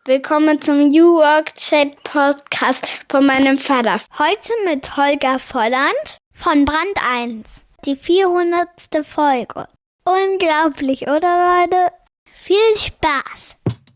Willkommen zum New Work Chat Podcast von meinem Vater. Heute mit Holger Volland von Brand 1. Die 400. Folge. Unglaublich, oder Leute? Viel Spaß!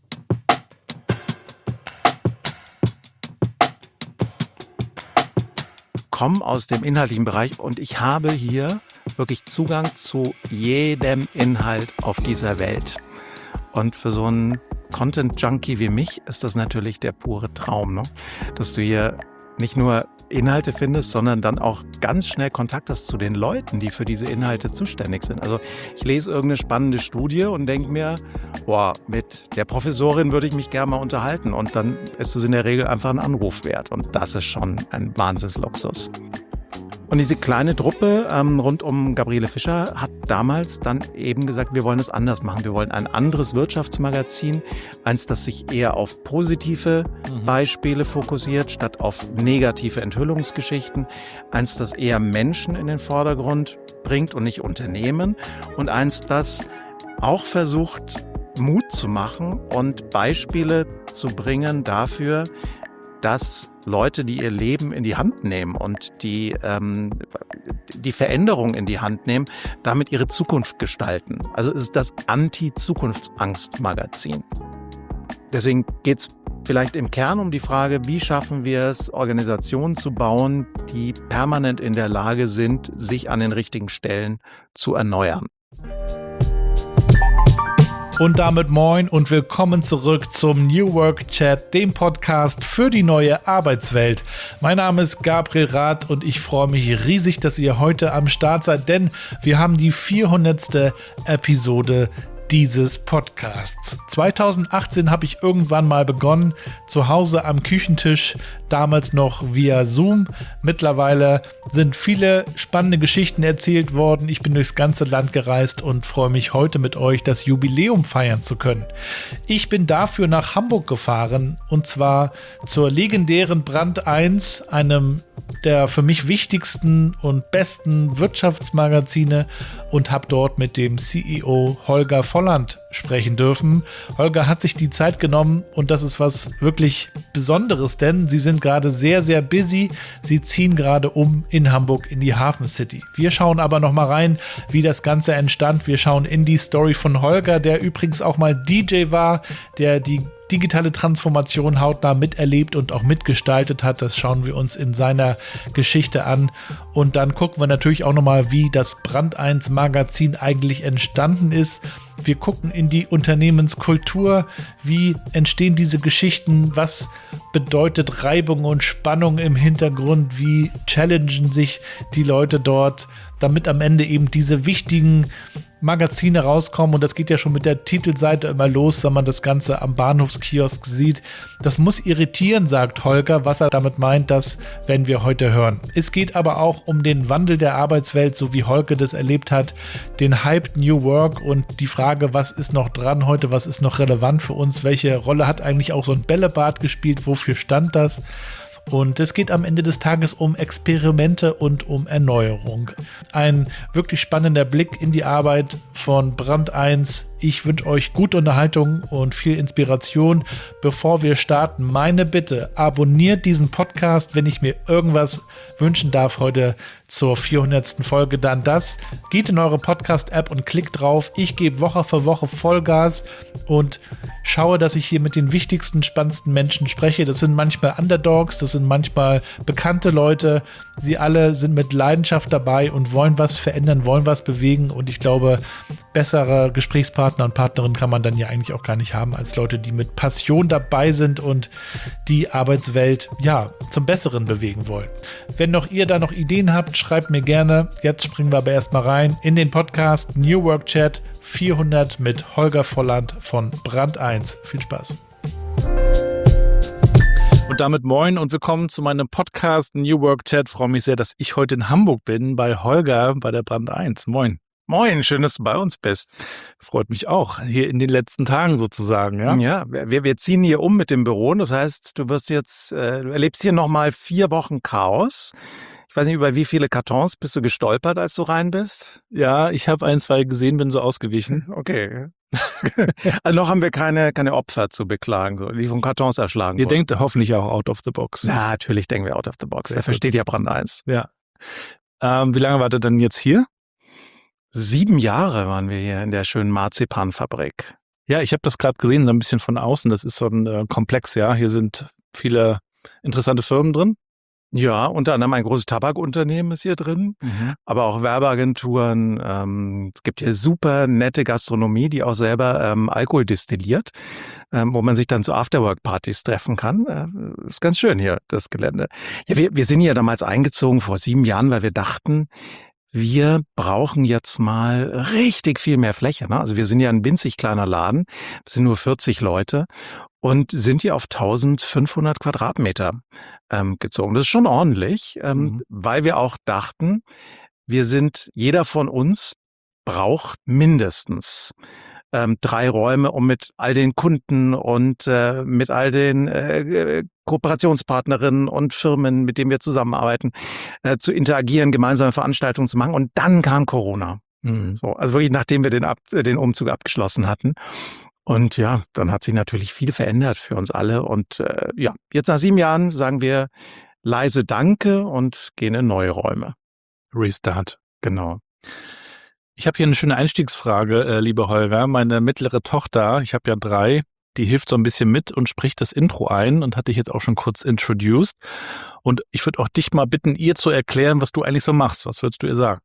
Ich komme aus dem inhaltlichen Bereich und ich habe hier wirklich Zugang zu jedem Inhalt auf dieser Welt. Und für so einen Content-Junkie wie mich ist das natürlich der pure Traum, ne? Dass du hier nicht nur Inhalte findest, sondern dann auch ganz schnell Kontakt hast zu den Leuten, die für diese Inhalte zuständig sind. Also ich lese irgendeine spannende Studie und denke mir, boah, mit der Professorin würde ich mich gerne mal unterhalten. Und dann ist es in der Regel einfach ein Anruf wert. Und das ist schon ein Wahnsinnsluxus. Und diese kleine Truppe rund um Gabriele Fischer hat damals dann eben gesagt, wir wollen es anders machen. Wir wollen ein anderes Wirtschaftsmagazin, eins, das sich eher auf positive Beispiele fokussiert, statt auf negative Enthüllungsgeschichten. Eins, das eher Menschen in den Vordergrund bringt und nicht Unternehmen. Und eins, das auch versucht, Mut zu machen und Beispiele zu bringen dafür, dass Leute, die ihr Leben in die Hand nehmen und die Veränderung in die Hand nehmen, damit ihre Zukunft gestalten. Also es ist das Anti-Zukunftsangst-Magazin. Deswegen geht es vielleicht im Kern um die Frage, wie schaffen wir es, Organisationen zu bauen, die permanent in der Lage sind, sich an den richtigen Stellen zu erneuern. Und damit moin und willkommen zurück zum New Work Chat, dem Podcast für die neue Arbeitswelt. Mein Name ist Gabriel Rath und ich freue mich riesig, dass ihr heute am Start seid, denn wir haben die 400. Episode dieses Podcasts. 2018 habe ich irgendwann mal begonnen, zu Hause am Küchentisch, damals noch via Zoom. Mittlerweile sind viele spannende Geschichten erzählt worden. Ich bin durchs ganze Land gereist und freue mich heute mit euch, das Jubiläum feiern zu können. Ich bin dafür nach Hamburg gefahren und zwar zur legendären Brand 1, einem der für mich wichtigsten und besten Wirtschaftsmagazine, und habe dort mit dem CEO Holger Volland sprechen dürfen. Holger hat sich die Zeit genommen und das ist was wirklich Besonderes, denn sie sind gerade sehr, sehr busy. Sie ziehen gerade um in Hamburg in die Hafen City. Wir schauen aber noch mal rein, wie das Ganze entstand. Wir schauen in die Story von Holger, der übrigens auch mal DJ war, der die digitale Transformation hautnah miterlebt und auch mitgestaltet hat. Das schauen wir uns in seiner Geschichte an. Und dann gucken wir natürlich auch nochmal, wie das Brand 1 Magazin eigentlich entstanden ist. Wir gucken in die Unternehmenskultur. Wie entstehen diese Geschichten? Was bedeutet Reibung und Spannung im Hintergrund? Wie challengen sich die Leute dort, damit am Ende eben diese wichtigen Magazine rauskommen, und das geht ja schon mit der Titelseite immer los, wenn man das Ganze am Bahnhofskiosk sieht. Das muss irritieren, sagt Holger. Was er damit meint, das werden wir heute hören. Es geht aber auch um den Wandel der Arbeitswelt, so wie Holger das erlebt hat, den Hype New Work und die Frage, was ist noch dran heute, was ist noch relevant für uns, welche Rolle hat eigentlich auch so ein Bällebad gespielt, wofür stand das? Und es geht am Ende des Tages um Experimente und um Erneuerung. Ein wirklich spannender Blick in die Arbeit von Brand 1. Ich wünsche euch gute Unterhaltung und viel Inspiration. Bevor wir starten, meine Bitte, abonniert diesen Podcast, wenn ich mir irgendwas wünschen darf heute zur 400. Folge, dann das. Geht in eure Podcast-App und klickt drauf. Ich gebe Woche für Woche Vollgas und schaue, dass ich hier mit den wichtigsten, spannendsten Menschen spreche. Das sind manchmal Underdogs, das sind manchmal bekannte Leute. Sie alle sind mit Leidenschaft dabei und wollen was verändern, wollen was bewegen, und ich glaube, bessere Gesprächspartner und Partnerinnen kann man dann ja eigentlich auch gar nicht haben, als Leute, die mit Passion dabei sind und die Arbeitswelt ja zum Besseren bewegen wollen. Wenn noch ihr da noch Ideen habt, schreibt mir gerne. Jetzt springen wir aber erstmal rein in den Podcast New Work Chat 400 mit Holger Volland von Brand 1. Viel Spaß. Und damit moin und willkommen zu meinem Podcast New Work Chat. Ich freue mich sehr, dass ich heute in Hamburg bin bei Holger bei der Brand 1. Moin. Moin, schön, dass du bei uns bist. Freut mich auch, hier in den letzten Tagen sozusagen, ja? Ja, wir ziehen hier um mit dem Büro. Das heißt, du erlebst hier nochmal 4 Wochen Chaos. Ich weiß nicht, über wie viele Kartons bist du gestolpert, als du rein bist? Ja, ich habe 1, 2 gesehen, bin so ausgewichen. Okay. Also noch haben wir keine Opfer zu beklagen, so, die von Kartons erschlagen Ihr wurden. denkt hoffentlich auch out of the box. Na, natürlich denken wir out of the box. Sehr Dafür gut. steht ja Brand 1. Ja. Wie lange wart ihr denn jetzt hier? 7 Jahre waren wir hier in der schönen Marzipanfabrik. Ja, ich habe das gerade gesehen, so ein bisschen von außen. Das ist so ein Komplex, ja. Hier sind viele interessante Firmen drin. Ja, unter anderem ein großes Tabakunternehmen ist hier drin, aber auch Werbeagenturen. Es gibt hier super nette Gastronomie, die auch selber Alkohol destilliert, wo man sich dann zu Afterwork-Partys treffen kann. Ist ganz schön hier, das Gelände. Ja, wir sind hier damals eingezogen vor 7 Jahren, weil wir dachten, wir brauchen jetzt mal richtig viel mehr Fläche. Ne? Also wir sind ja ein winzig kleiner Laden, das sind nur 40 Leute und sind hier auf 1500 Quadratmeter gezogen. Das ist schon ordentlich, weil wir auch dachten, jeder von uns braucht mindestens 3 Räume, um mit all den Kunden und mit all den Kooperationspartnerinnen und Firmen, mit denen wir zusammenarbeiten, zu interagieren, gemeinsame Veranstaltungen zu machen. Und dann kam Corona. So, also wirklich nachdem wir den Umzug abgeschlossen hatten. Und ja, dann hat sich natürlich viel verändert für uns alle. Und jetzt nach 7 Jahren sagen wir leise Danke und gehen in neue Räume. Restart. Genau. Ich habe hier eine schöne Einstiegsfrage, lieber Holger. Meine mittlere Tochter, ich habe ja 3, die hilft so ein bisschen mit und spricht das Intro ein und hat dich jetzt auch schon kurz introduced. Und ich würde auch dich mal bitten, ihr zu erklären, was du eigentlich so machst. Was würdest du ihr sagen?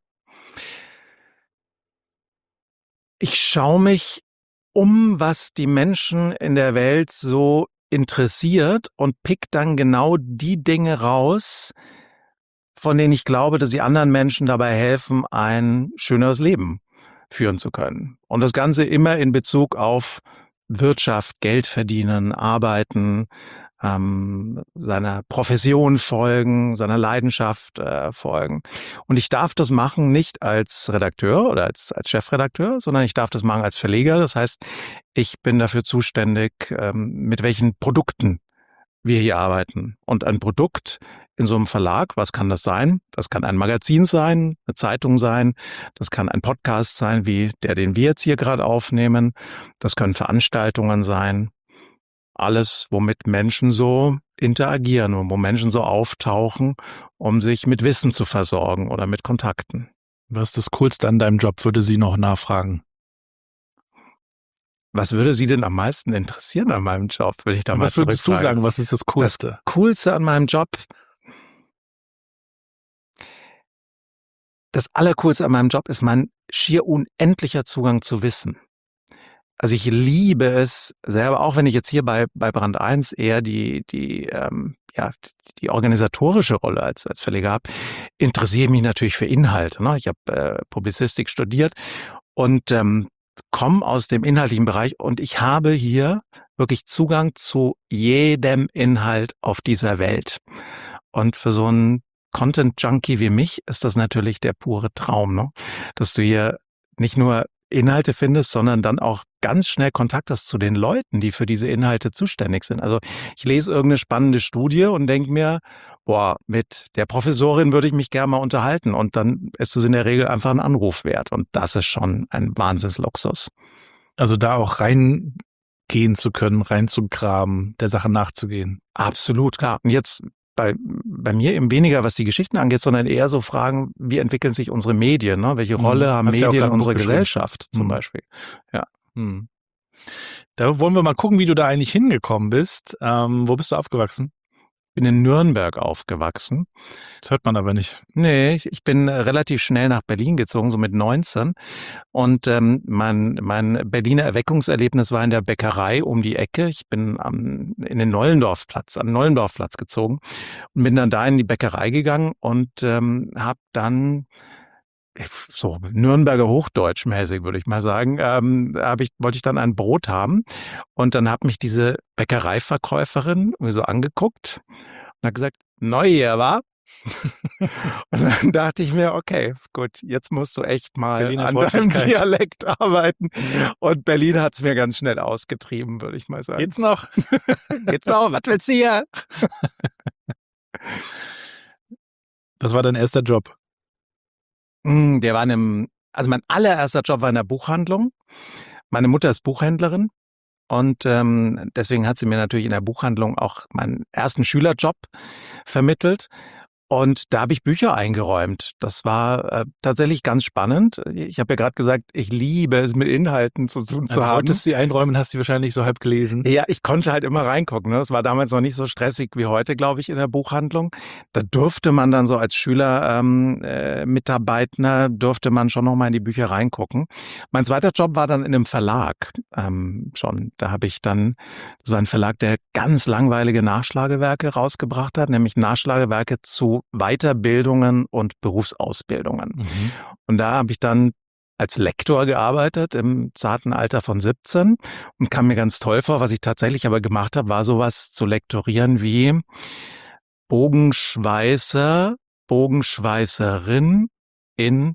Ich schaue mich was die Menschen in der Welt so interessiert und pick dann genau die Dinge raus, von denen ich glaube, dass sie anderen Menschen dabei helfen, ein schöneres Leben führen zu können. Und das Ganze immer in Bezug auf Wirtschaft, Geld verdienen, arbeiten, seiner Profession folgen, seiner Leidenschaft folgen. Und ich darf das machen nicht als Redakteur oder als Chefredakteur, sondern ich darf das machen als Verleger. Das heißt, ich bin dafür zuständig, mit welchen Produkten wir hier arbeiten. Und ein Produkt in so einem Verlag, was kann das sein? Das kann ein Magazin sein, eine Zeitung sein, das kann ein Podcast sein, wie der, den wir jetzt hier gerade aufnehmen. Das können Veranstaltungen sein. Alles, womit Menschen so interagieren und wo Menschen so auftauchen, um sich mit Wissen zu versorgen oder mit Kontakten. Was ist das Coolste an deinem Job, würde sie noch nachfragen. Was würde Sie denn am meisten interessieren an meinem Job, wenn ich da mal Was würdest du zurückfrage? sagen, was ist das Coolste? Das Coolste an meinem Job, das Allercoolste an meinem Job ist mein schier unendlicher Zugang zu Wissen. Also ich liebe es selber, auch wenn ich jetzt hier bei Brand 1 eher die organisatorische Rolle als Verleger habe, interessiere ich mich natürlich für Inhalte. Ne? Ich habe Publizistik studiert und komme aus dem inhaltlichen Bereich und ich habe hier wirklich Zugang zu jedem Inhalt auf dieser Welt. Und für so einen Content-Junkie wie mich ist das natürlich der pure Traum, ne? Dass du hier nicht nur Inhalte findest, sondern dann auch ganz schnell Kontakt hast zu den Leuten, die für diese Inhalte zuständig sind. Also ich lese irgendeine spannende Studie und denke mir, mit der Professorin würde ich mich gerne mal unterhalten. Und dann ist es in der Regel einfach ein Anruf wert. Und das ist schon ein Wahnsinnsluxus. Also da auch reingehen zu können, reinzugraben, der Sache nachzugehen. Absolut, klar. Und jetzt bei mir eben weniger, was die Geschichten angeht, sondern eher so Fragen, wie entwickeln sich unsere Medien? Ne? Welche Rolle haben Medien in unserer Gesellschaft zum Beispiel? Ja. Da wollen wir mal gucken, wie du da eigentlich hingekommen bist. Wo bist du aufgewachsen? Ich bin in Nürnberg aufgewachsen. Das hört man aber nicht. Nee, ich bin relativ schnell nach Berlin gezogen, so mit 19. Und mein Berliner Erweckungserlebnis war in der Bäckerei um die Ecke. Ich bin an den Nollendorfplatz gezogen und bin dann da in die Bäckerei gegangen und habe dann so Nürnberger Hochdeutsch mäßig, würde ich mal sagen, wollte ich dann ein Brot haben und dann hat mich diese Bäckereiverkäuferin irgendwie so angeguckt und hat gesagt, neu hier, wa? Und dann dachte ich mir, okay, gut, jetzt musst du echt mal Berliner an deinem Freundlichkeit. Dialekt arbeiten. Und Berlin hat es mir ganz schnell ausgetrieben, würde ich mal sagen. Geht's noch? Geht's noch? Was willst du hier? Was war dein erster Job? Der war mein allererster Job war in der Buchhandlung. Meine Mutter ist Buchhändlerin und deswegen hat sie mir natürlich in der Buchhandlung auch meinen ersten Schülerjob vermittelt. Und da habe ich Bücher eingeräumt. Das war tatsächlich ganz spannend. Ich habe ja gerade gesagt, ich liebe es, mit Inhalten zu tun zu haben. Wolltest du sie einräumen, hast du wahrscheinlich so halb gelesen. Ja, ich konnte halt immer reingucken. Ne? Das war damals noch nicht so stressig wie heute, glaube ich, in der Buchhandlung. Da durfte man dann so als Schüler Mitarbeiter, durfte man schon noch mal in die Bücher reingucken. Mein zweiter Job war dann in einem Verlag schon. Da habe ich dann, das war ein Verlag, der ganz langweilige Nachschlagewerke rausgebracht hat, nämlich Nachschlagewerke zu Weiterbildungen und Berufsausbildungen. Mhm. Und da habe ich dann als Lektor gearbeitet im zarten Alter von 17 und kam mir ganz toll vor. Was ich tatsächlich aber gemacht habe, war sowas zu lektorieren wie Bogenschweißer, Bogenschweißerin in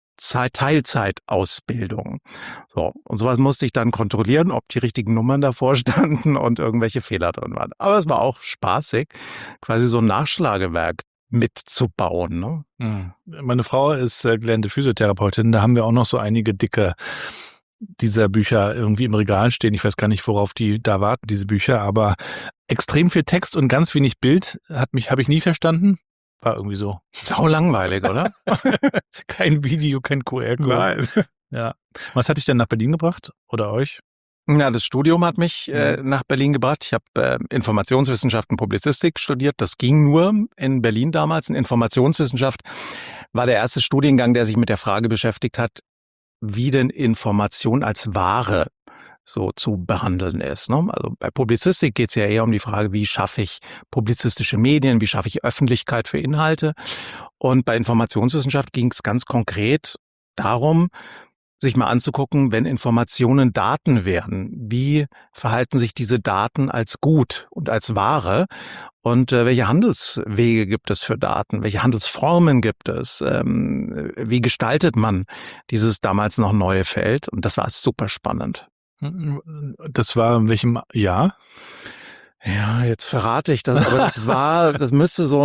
Teilzeitausbildung. So, und sowas musste ich dann kontrollieren, ob die richtigen Nummern davor standen und irgendwelche Fehler drin waren. Aber es war auch spaßig, quasi so ein Nachschlagewerk mitzubauen. Ne? Meine Frau ist gelernte Physiotherapeutin, da haben wir auch noch so einige dicke dieser Bücher irgendwie im Regal stehen. Ich weiß gar nicht, worauf die da warten, diese Bücher, aber extrem viel Text und ganz wenig Bild habe ich nie verstanden. War irgendwie so. Sau langweilig, oder? Kein Video, kein QR-Code. Nein. Ja. Was hat dich denn nach Berlin gebracht oder euch? Ja, das Studium hat mich nach Berlin gebracht. Ich habe Informationswissenschaften, Publizistik studiert. Das ging nur in Berlin damals. In Informationswissenschaft war der erste Studiengang, der sich mit der Frage beschäftigt hat, wie denn Information als Ware so zu behandeln ist. Ne? Also bei Publizistik geht es ja eher um die Frage, wie schaffe ich publizistische Medien, wie schaffe ich Öffentlichkeit für Inhalte. Und bei Informationswissenschaft ging es ganz konkret darum, sich mal anzugucken, wenn Informationen Daten werden, wie verhalten sich diese Daten als Gut und als Ware und welche Handelswege gibt es für Daten, welche Handelsformen gibt es, wie gestaltet man dieses damals noch neue Feld, und das war super spannend. Das war in welchem Jahr? Ja, jetzt verrate ich das, aber das müsste so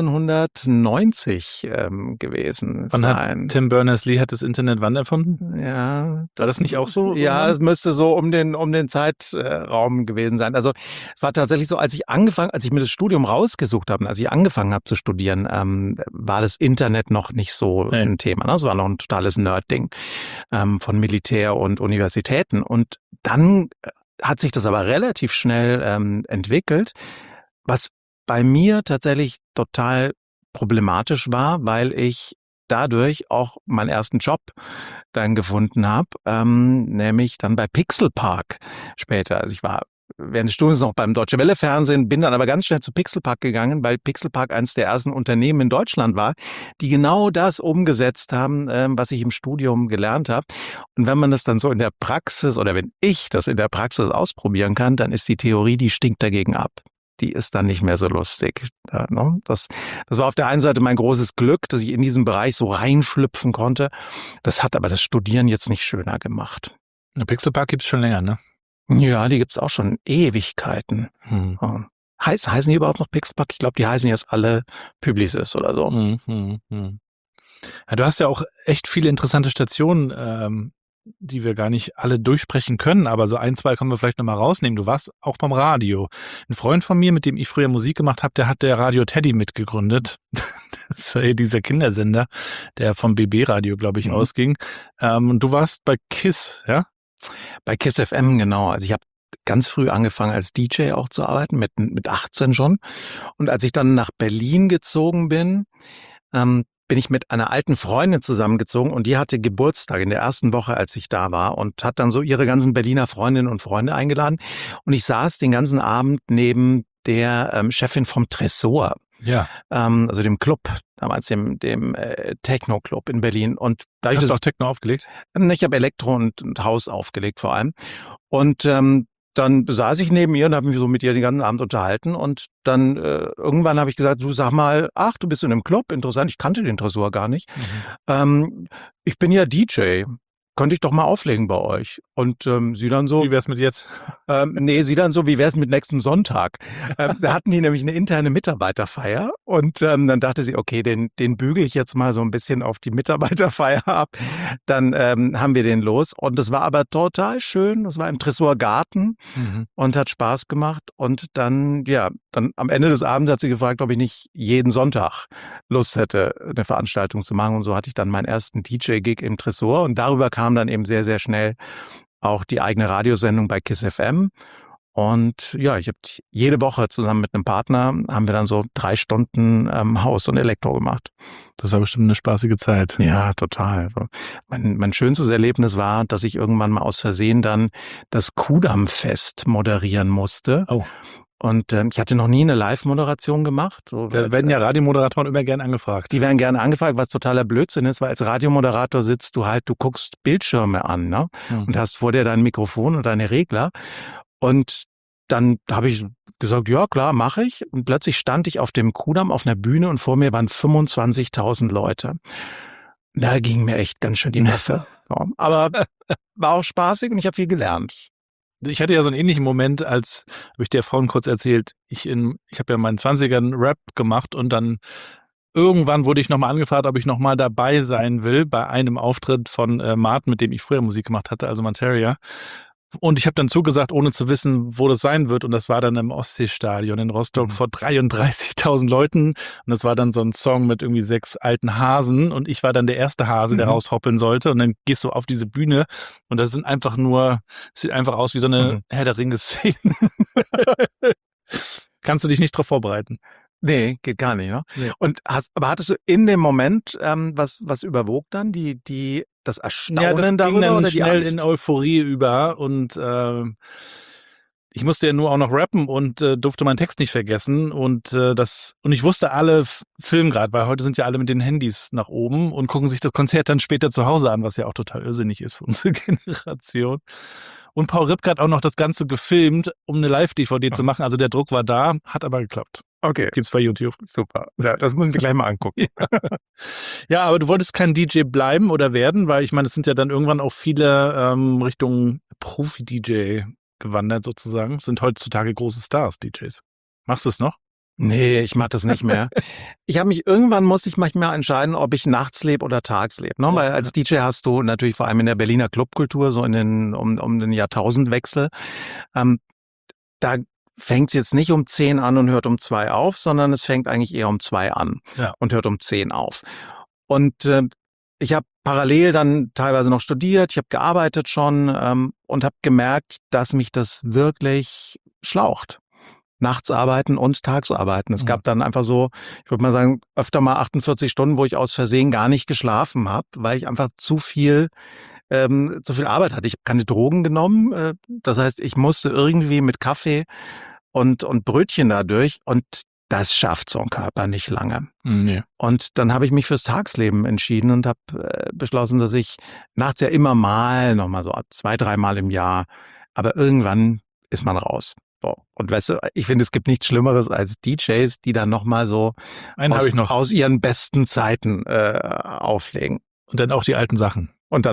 1990 gewesen sein. Hat Tim Berners-Lee das Internet wann erfunden? Ja. War das nicht auch so? Ja, das müsste so um den Zeitraum gewesen sein. Also es war tatsächlich so, als ich mir das Studium rausgesucht habe, als ich angefangen habe zu studieren, war das Internet noch nicht so ein Thema. Ne? Es war noch ein totales Nerd-Ding von Militär und Universitäten. Und dann hat sich das aber relativ schnell entwickelt, was bei mir tatsächlich total problematisch war, weil ich dadurch auch meinen ersten Job dann gefunden habe, nämlich dann bei Pixelpark später. Also ich war während des Studiums noch beim Deutsche Welle Fernsehen, bin dann aber ganz schnell zu Pixelpark gegangen, weil Pixelpark eines der ersten Unternehmen in Deutschland war, die genau das umgesetzt haben, was ich im Studium gelernt habe. Und wenn man das dann so in der Praxis oder wenn ich das in der Praxis ausprobieren kann, dann ist die Theorie, die stinkt dagegen ab. Die ist dann nicht mehr so lustig. Ja, ne? Das war auf der einen Seite mein großes Glück, dass ich in diesen Bereich so reinschlüpfen konnte. Das hat aber das Studieren jetzt nicht schöner gemacht. Pixelpark gibt's schon länger, ne? Ja, die gibt's auch schon Ewigkeiten. Heißen die überhaupt noch Pixelpark? Ich glaube, die heißen jetzt alle Publicis oder so. Ja, du hast ja auch echt viele interessante Stationen, die wir gar nicht alle durchsprechen können, aber so ein, zwei können wir vielleicht nochmal rausnehmen. Du warst auch beim Radio. Ein Freund von mir, mit dem ich früher Musik gemacht habe, der hat der Radio Teddy mitgegründet. Das war dieser Kindersender, der vom BB-Radio, glaube ich, ausging. Und du warst bei KISS, ja? Bei KISS FM, genau. Also ich habe ganz früh angefangen als DJ auch zu arbeiten, mit 18 schon. Und als ich dann nach Berlin gezogen bin, bin ich mit einer alten Freundin zusammengezogen und die hatte Geburtstag in der ersten Woche, als ich da war, und hat dann so ihre ganzen Berliner Freundinnen und Freunde eingeladen. Und ich saß den ganzen Abend neben der Chefin vom Tresor. Ja. Also dem Club, damals dem Techno-Club in Berlin. Und da hast du auch Techno aufgelegt? Ich habe Elektro und Haus aufgelegt vor allem. Und dann saß ich neben ihr und habe mich so mit ihr den ganzen Abend unterhalten. Und dann irgendwann habe ich gesagt, du sag mal, ach, du bist in einem Club, interessant, ich kannte den Tresor gar nicht. Ich bin ja DJ. Könnte ich doch mal auflegen bei euch. Und sie dann so, Wie wär's mit jetzt? sie dann so, wie wär's mit nächsten Sonntag? Da hatten die nämlich eine interne Mitarbeiterfeier und dann dachte sie, okay, den bügel ich jetzt mal so ein bisschen auf die Mitarbeiterfeier ab. Dann haben wir den los und das war aber total schön. Das war im Tresorgarten und hat Spaß gemacht. Und dann am Ende des Abends hat sie gefragt, ob ich nicht jeden Sonntag Lust hätte, eine Veranstaltung zu machen. Und so hatte ich dann meinen ersten DJ-Gig im Tresor und darüber kam dann eben sehr, sehr schnell auch die eigene Radiosendung bei KISS FM. Und ja, ich habe jede Woche zusammen mit einem Partner, haben wir dann so 3 Stunden Haus und Elektro gemacht. Das war bestimmt eine spaßige Zeit. Ja, total. Mein schönstes Erlebnis war, dass ich irgendwann mal aus Versehen dann das Kudamm-Fest moderieren musste. Oh. Und ich hatte noch nie eine Live-Moderation gemacht. So, Da werden ja Radiomoderatoren immer gern angefragt. Die werden gerne angefragt, was totaler Blödsinn ist, weil als Radiomoderator sitzt du guckst Bildschirme an, ne? Und hast vor dir dein Mikrofon und deine Regler. Und dann habe ich gesagt, ja klar, mache ich. Und plötzlich stand ich auf dem Kudamm auf einer Bühne und vor mir waren 25.000 Leute. Da ging mir echt ganz schön die Neffe. Ja, aber war auch spaßig und ich habe viel gelernt. Ich hatte ja so einen ähnlichen Moment, habe ich dir vorhin kurz erzählt, ich habe ja in meinen 20ern Rap gemacht und dann irgendwann wurde ich nochmal angefragt, ob ich nochmal dabei sein will bei einem Auftritt von Martin, mit dem ich früher Musik gemacht hatte, also Materia. Und ich habe dann zugesagt, ohne zu wissen, wo das sein wird. Und das war dann im Ostseestadion in Rostock vor 33.000 Leuten. Und das war dann so ein Song mit irgendwie 6 alten Hasen. Und ich war dann der erste Hase, der raushoppeln sollte. Und dann gehst du auf diese Bühne und das sieht einfach aus wie so eine Herr der Ringe-Szene. Kannst du dich nicht drauf vorbereiten? Nee, geht gar nicht, ne? Nee. Und hattest du in dem Moment was überwog dann? Das Erstaunen das darüber ging dann oder die schnell Angst? in Euphorie über und ich musste ja nur auch noch rappen und durfte meinen Text nicht vergessen und ich wusste, alle filmen gerade, weil heute sind ja alle mit den Handys nach oben und gucken sich das Konzert dann später zu Hause an, was ja auch total irrsinnig ist für unsere Generation. Und Paul Ripke hat auch noch das Ganze gefilmt, um eine Live-DVD zu machen. Also der Druck war da, hat aber geklappt. Okay, Gibt's bei YouTube. super. Ja, das müssen wir gleich mal angucken. Ja, aber du wolltest kein DJ bleiben oder werden, weil ich meine, es sind ja dann irgendwann auch viele Richtung Profi-DJ gewandert sozusagen. Es sind heutzutage große Stars, DJs. Machst du es noch? Nee, ich mach das nicht mehr. Muss ich manchmal entscheiden, ob ich nachts lebe oder tags lebe. Ne? Weil als DJ hast du natürlich vor allem in der Berliner Clubkultur, so um den Jahrtausendwechsel, da fängt es jetzt nicht um 10 an und hört um 2 auf, sondern es fängt eigentlich eher um 2 an und hört um 10 auf. Und ich habe parallel dann teilweise noch studiert, ich habe gearbeitet schon und habe gemerkt, dass mich das wirklich schlaucht. Nachts arbeiten und tags arbeiten. Es gab dann einfach so, ich würde mal sagen, öfter mal 48 Stunden, wo ich aus Versehen gar nicht geschlafen habe, weil ich einfach zu viel Arbeit hatte. Ich habe keine Drogen genommen. Das heißt, ich musste irgendwie mit Kaffee und Brötchen dadurch und das schafft so ein Körper nicht lange. Nee. Und dann habe ich mich fürs Tagsleben entschieden und habe beschlossen, dass ich nachts ja immer mal, nochmal so 2-3 Mal im Jahr, aber irgendwann ist man raus. So. Und weißt du, ich finde, es gibt nichts Schlimmeres als DJs, die dann nochmal so aus ihren besten Zeiten auflegen. Und dann auch die alten Sachen.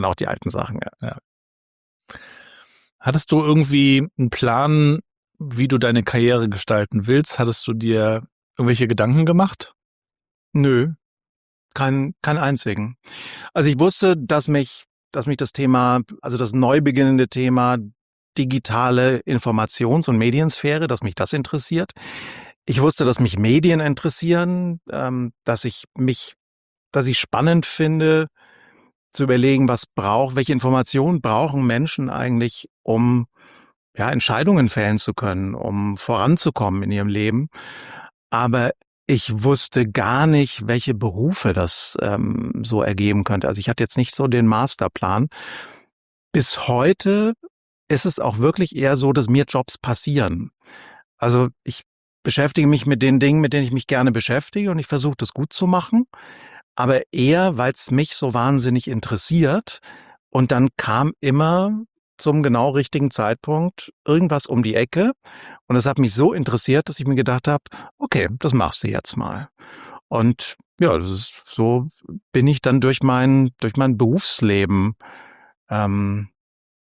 Ja. Hattest du irgendwie einen Plan, wie du deine Karriere gestalten willst? Hattest du dir irgendwelche Gedanken gemacht? Nö, keinen einzigen. Also ich wusste, dass mich das Thema, also das neu beginnende Thema digitale Informations- und Mediensphäre, dass mich das interessiert. Ich wusste, dass mich Medien interessieren, dass ich spannend finde, zu überlegen, welche Informationen brauchen Menschen eigentlich, um Entscheidungen fällen zu können, um voranzukommen in ihrem Leben. Aber ich wusste gar nicht, welche Berufe das so ergeben könnte. Also ich hatte jetzt nicht so den Masterplan. Bis heute ist es auch wirklich eher so, dass mir Jobs passieren. Also ich beschäftige mich mit den Dingen, mit denen ich mich gerne beschäftige und ich versuche das gut zu machen, aber eher, weil es mich so wahnsinnig interessiert und dann kam immer zum genau richtigen Zeitpunkt irgendwas um die Ecke und das hat mich so interessiert, dass ich mir gedacht habe, okay, das machst du jetzt mal. Und ja, so bin ich dann durch mein Berufsleben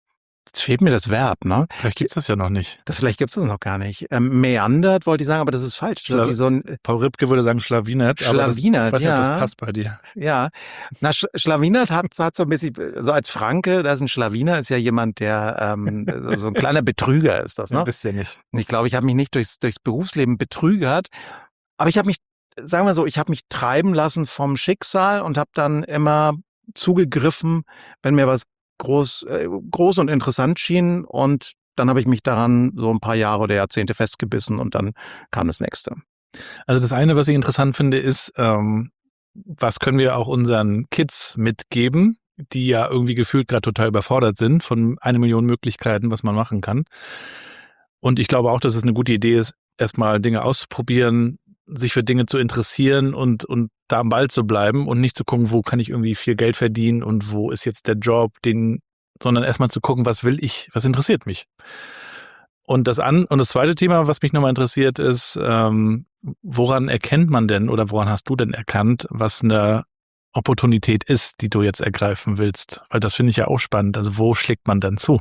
Jetzt fehlt mir das Verb, ne? Vielleicht gibt es das ja noch nicht. Vielleicht gibt es das noch gar nicht. Meandert wollte ich sagen, aber das ist falsch. Das ist so ein Paul Ripke würde sagen schlawinert. Schlawinert, aber ich weiß nicht, ja. ob das passt bei dir. Ja, na, Schlawinert hat so ein bisschen, so als Franke, das ist ein Schlawiner, ist ja jemand, der so ein kleiner Betrüger ist das, ne? Wisst ihr nicht. Ich glaube, ich habe mich nicht durchs Berufsleben betrügert, aber ich habe mich, sagen wir so, ich habe mich treiben lassen vom Schicksal und habe dann immer zugegriffen, wenn mir was groß und interessant schien, und dann habe ich mich daran so ein paar Jahre oder Jahrzehnte festgebissen und dann kam das Nächste. Also das eine, was ich interessant finde, ist, was können wir auch unseren Kids mitgeben, die ja irgendwie gefühlt gerade total überfordert sind von 1 Million Möglichkeiten, was man machen kann. Und ich glaube auch, dass es eine gute Idee ist, erstmal Dinge auszuprobieren, sich für Dinge zu interessieren und da am Ball zu bleiben und nicht zu gucken, wo kann ich irgendwie viel Geld verdienen und wo ist jetzt der Job, sondern erstmal zu gucken, was will ich, was interessiert mich. Und das zweite Thema, was mich nochmal interessiert, ist, woran erkennt man denn oder woran hast du denn erkannt, was eine Opportunität ist, die du jetzt ergreifen willst? Weil das finde ich ja auch spannend. Also wo schlägt man dann zu?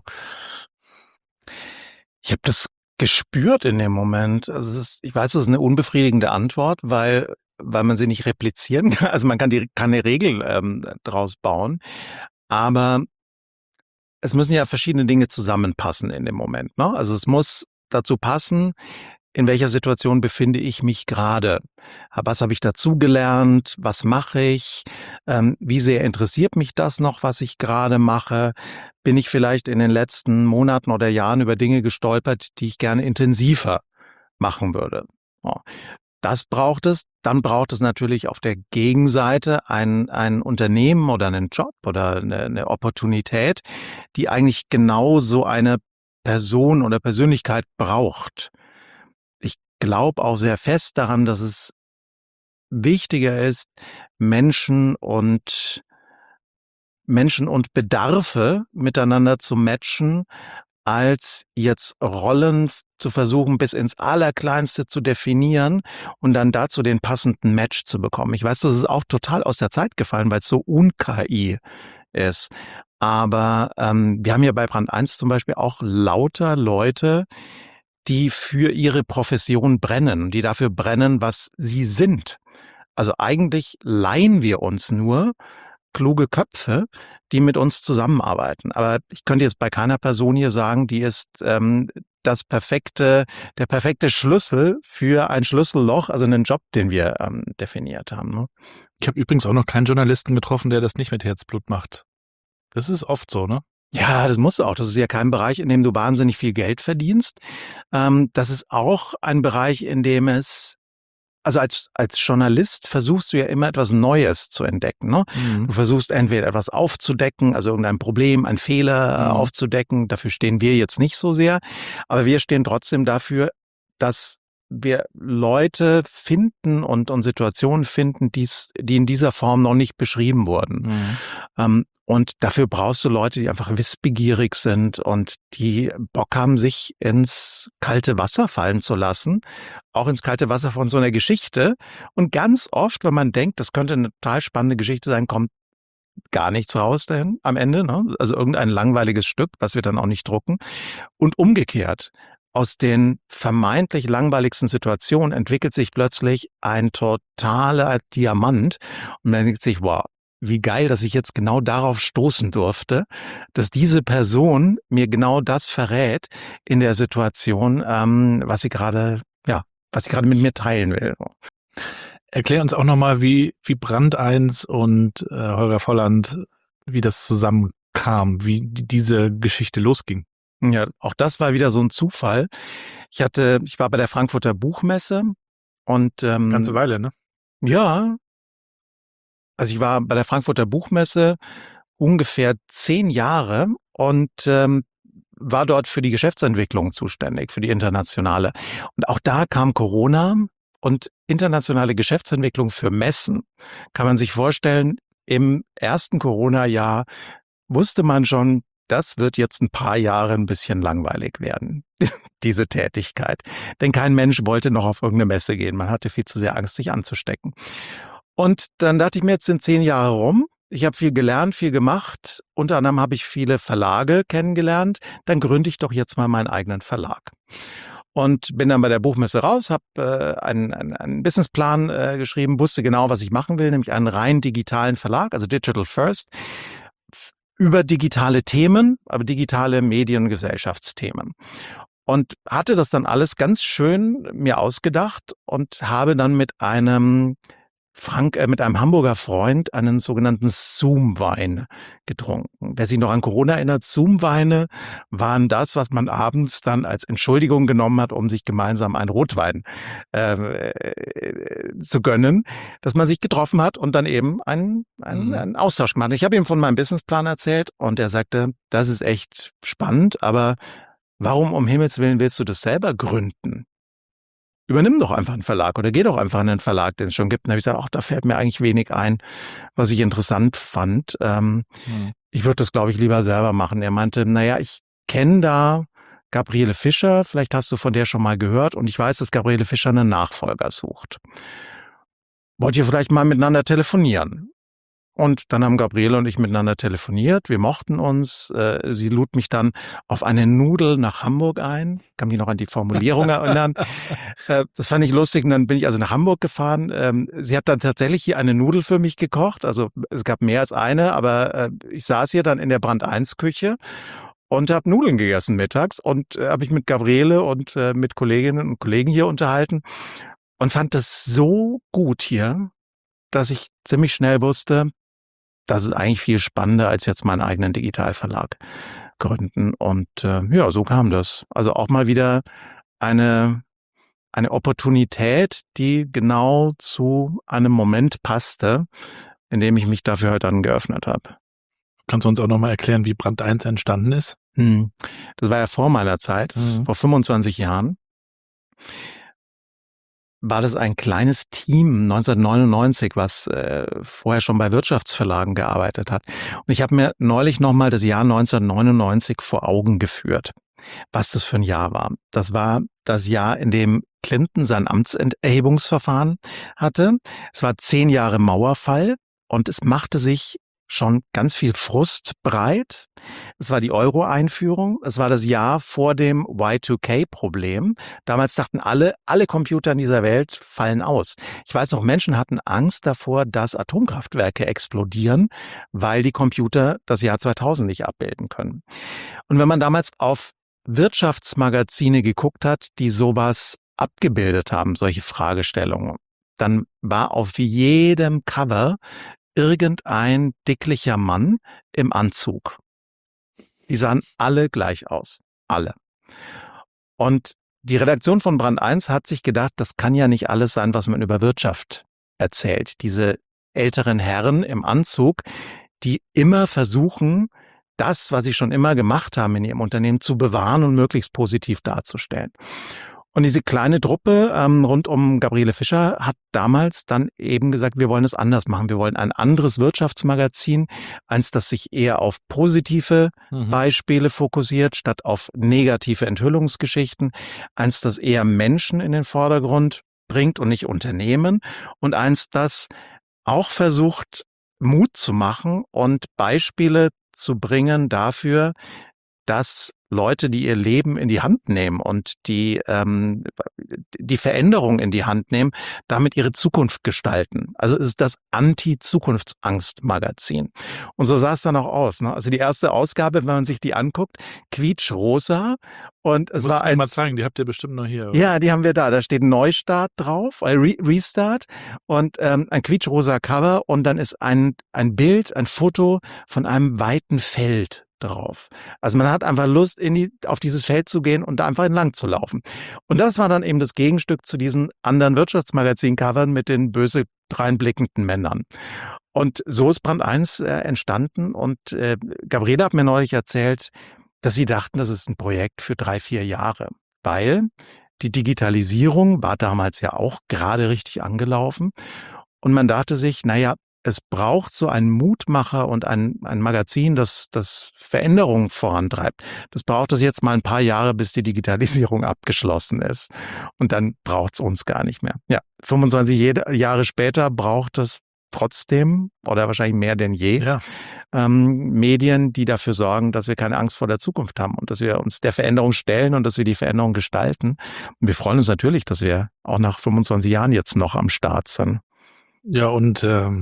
Ich habe das gespürt in dem Moment. Also ich weiß, das ist eine unbefriedigende Antwort, weil man sie nicht replizieren kann. Also man kann keine Regel draus bauen, aber es müssen ja verschiedene Dinge zusammenpassen in dem Moment, ne? Also es muss dazu passen, in welcher Situation befinde ich mich gerade? Was habe ich dazugelernt? Was mache ich? Wie sehr interessiert mich das noch, was ich gerade mache? Bin ich vielleicht in den letzten Monaten oder Jahren über Dinge gestolpert, die ich gerne intensiver machen würde? Ja. Das braucht es. Dann braucht es natürlich auf der Gegenseite ein Unternehmen oder einen Job oder eine Opportunität, die eigentlich genau so eine Person oder Persönlichkeit braucht. Ich glaube auch sehr fest daran, dass es wichtiger ist, Menschen und Bedarfe miteinander zu matchen, als jetzt Rollen zu versuchen, bis ins Allerkleinste zu definieren und dann dazu den passenden Match zu bekommen. Ich weiß, das ist auch total aus der Zeit gefallen, weil es so un-KI ist. Aber wir haben ja bei Brand 1 zum Beispiel auch lauter Leute, die für ihre Profession brennen, die dafür brennen, was sie sind. Also eigentlich leihen wir uns nur kluge Köpfe, die mit uns zusammenarbeiten. Aber ich könnte jetzt bei keiner Person hier sagen, die ist der perfekte Schlüssel für ein Schlüsselloch, also einen Job, den wir definiert haben. Ne? Ich habe übrigens auch noch keinen Journalisten getroffen, der das nicht mit Herzblut macht. Das ist oft so, ne? Ja, das muss auch. Das ist ja kein Bereich, in dem du wahnsinnig viel Geld verdienst. Das ist auch ein Bereich, in dem also als Journalist versuchst du ja immer etwas Neues zu entdecken. Ne? Du versuchst entweder etwas aufzudecken, also irgendein Problem, einen Fehler aufzudecken. Dafür stehen wir jetzt nicht so sehr. Aber wir stehen trotzdem dafür, dass wir Leute finden und Situationen finden, die in dieser Form noch nicht beschrieben wurden. Und dafür brauchst du Leute, die einfach wissbegierig sind und die Bock haben, sich ins kalte Wasser fallen zu lassen. Auch ins kalte Wasser von so einer Geschichte. Und ganz oft, wenn man denkt, das könnte eine total spannende Geschichte sein, kommt gar nichts raus dahin am Ende. Ne? Also irgendein langweiliges Stück, was wir dann auch nicht drucken. Und umgekehrt, aus den vermeintlich langweiligsten Situationen entwickelt sich plötzlich ein totaler Diamant. Und man denkt sich, wow, wie geil, dass ich jetzt genau darauf stoßen durfte, dass diese Person mir genau das verrät in der Situation, was sie gerade mit mir teilen will. Erklär uns auch nochmal, wie Brand 1 und Holger Volland, wie das zusammenkam, wie diese Geschichte losging. Ja, auch das war wieder so ein Zufall. Ich war bei der Frankfurter Buchmesse und ganze Weile, ne? Ja. Also ich war bei der Frankfurter Buchmesse ungefähr 10 Jahre und war dort für die Geschäftsentwicklung zuständig, für die internationale. Und auch da kam Corona und internationale Geschäftsentwicklung für Messen. Kann man sich vorstellen, im ersten Corona-Jahr wusste man schon, das wird jetzt ein paar Jahre ein bisschen langweilig werden, diese Tätigkeit. Denn kein Mensch wollte noch auf irgendeine Messe gehen. Man hatte viel zu sehr Angst, sich anzustecken. Und dann dachte ich mir, jetzt sind 10 Jahre rum. ich habe viel gelernt, viel gemacht. Unter anderem habe ich viele Verlage kennengelernt. Dann gründe ich doch jetzt mal meinen eigenen Verlag. Und bin dann bei der Buchmesse raus, habe einen Businessplan geschrieben, wusste genau, was ich machen will, nämlich einen rein digitalen Verlag, also Digital First, über digitale Themen, aber digitale Medien- und Gesellschaftsthemen. Und hatte das dann alles ganz schön mir ausgedacht und habe dann mit einem Hamburger Freund einen sogenannten Zoom-Wein getrunken. Wer sich noch an Corona erinnert, Zoom-Weine waren das, was man abends dann als Entschuldigung genommen hat, um sich gemeinsam einen Rotwein zu gönnen, dass man sich getroffen hat und dann eben einen Austausch gemacht hat. Ich habe ihm von meinem Businessplan erzählt und er sagte, das ist echt spannend, aber warum um Himmels Willen willst du das selber gründen? Übernimm doch einfach einen Verlag oder geh doch einfach in einen Verlag, den es schon gibt. Und da habe ich gesagt, da fällt mir eigentlich wenig ein, was ich interessant fand. Ich würde das, glaube ich, lieber selber machen. Er meinte, ich kenne da Gabriele Fischer, vielleicht hast du von der schon mal gehört und ich weiß, dass Gabriele Fischer einen Nachfolger sucht. Wollt ihr vielleicht mal miteinander telefonieren? Und dann haben Gabriele und ich miteinander telefoniert. Wir mochten uns. Sie lud mich dann auf eine Nudel nach Hamburg ein. Kann mich noch an die Formulierung erinnern. Das fand ich lustig. Und dann bin ich also nach Hamburg gefahren. Sie hat dann tatsächlich hier eine Nudel für mich gekocht. Also es gab mehr als eine, aber ich saß hier dann in der Brand 1 Küche und habe Nudeln gegessen mittags. Und habe ich mit Gabriele und mit Kolleginnen und Kollegen hier unterhalten und fand das so gut hier, dass ich ziemlich schnell wusste, das ist eigentlich viel spannender, als jetzt meinen eigenen Digitalverlag gründen. Und so kam das. Also auch mal wieder eine Opportunität, die genau zu einem Moment passte, in dem ich mich dafür halt dann geöffnet habe. Kannst du uns auch nochmal erklären, wie Brand 1 entstanden ist? Das war ja vor meiner Zeit, vor 25 Jahren. War das ein kleines Team 1999, was vorher schon bei Wirtschaftsverlagen gearbeitet hat. Und ich habe mir neulich nochmal das Jahr 1999 vor Augen geführt, was das für ein Jahr war. Das war das Jahr, in dem Clinton sein Amtsenthebungsverfahren hatte. Es war 10 Jahre Mauerfall und es machte sich schon ganz viel Frust breit. Es war die Euro-Einführung. Es war das Jahr vor dem Y2K-Problem. Damals dachten alle Computer in dieser Welt fallen aus. Ich weiß noch, Menschen hatten Angst davor, dass Atomkraftwerke explodieren, weil die Computer das Jahr 2000 nicht abbilden können. Und wenn man damals auf Wirtschaftsmagazine geguckt hat, die sowas abgebildet haben, solche Fragestellungen, dann war auf jedem Cover irgendein dicklicher Mann im Anzug. Die sahen alle gleich aus. Alle. Und die Redaktion von Brand 1 hat sich gedacht, das kann ja nicht alles sein, was man über Wirtschaft erzählt. Diese älteren Herren im Anzug, die immer versuchen, das, was sie schon immer gemacht haben in ihrem Unternehmen, zu bewahren und möglichst positiv darzustellen. Und diese kleine Truppe rund um Gabriele Fischer hat damals dann eben gesagt, wir wollen es anders machen. Wir wollen ein anderes Wirtschaftsmagazin, eins, das sich eher auf positive Beispiele fokussiert, statt auf negative Enthüllungsgeschichten. Eins, das eher Menschen in den Vordergrund bringt und nicht Unternehmen. Und eins, das auch versucht, Mut zu machen und Beispiele zu bringen dafür, dass Leute, die ihr Leben in die Hand nehmen und die Veränderung in die Hand nehmen, damit ihre Zukunft gestalten. Also es ist das Anti-Zukunftsangst-Magazin. Und so sah es dann auch aus. Ne? Also die erste Ausgabe, wenn man sich die anguckt, quietschrosa. Und es war mal zeigen, die habt ihr bestimmt noch hier. Oder? Ja, die haben wir da. Da steht Neustart drauf, Restart und ein quietschrosa Cover und dann ist ein Bild, ein Foto von einem weiten Feld drauf. Also man hat einfach Lust, auf dieses Feld zu gehen und da einfach entlang zu laufen. Und das war dann eben das Gegenstück zu diesen anderen Wirtschaftsmagazin-Covern mit den böse dreinblickenden Männern. Und so ist Brand 1 entstanden und Gabriele hat mir neulich erzählt, dass sie dachten, das ist ein Projekt für 3-4 Jahre, weil die Digitalisierung war damals ja auch gerade richtig angelaufen und man dachte sich, es braucht so einen Mutmacher und ein Magazin, das Veränderungen vorantreibt. Das braucht es jetzt mal ein paar Jahre, bis die Digitalisierung abgeschlossen ist. Und dann braucht es uns gar nicht mehr. Ja, 25 Jahre später braucht es trotzdem oder wahrscheinlich mehr denn je Ja. Medien, die dafür sorgen, dass wir keine Angst vor der Zukunft haben und dass wir uns der Veränderung stellen und dass wir die Veränderung gestalten. Und wir freuen uns natürlich, dass wir auch nach 25 Jahren jetzt noch am Start sind. Ja, und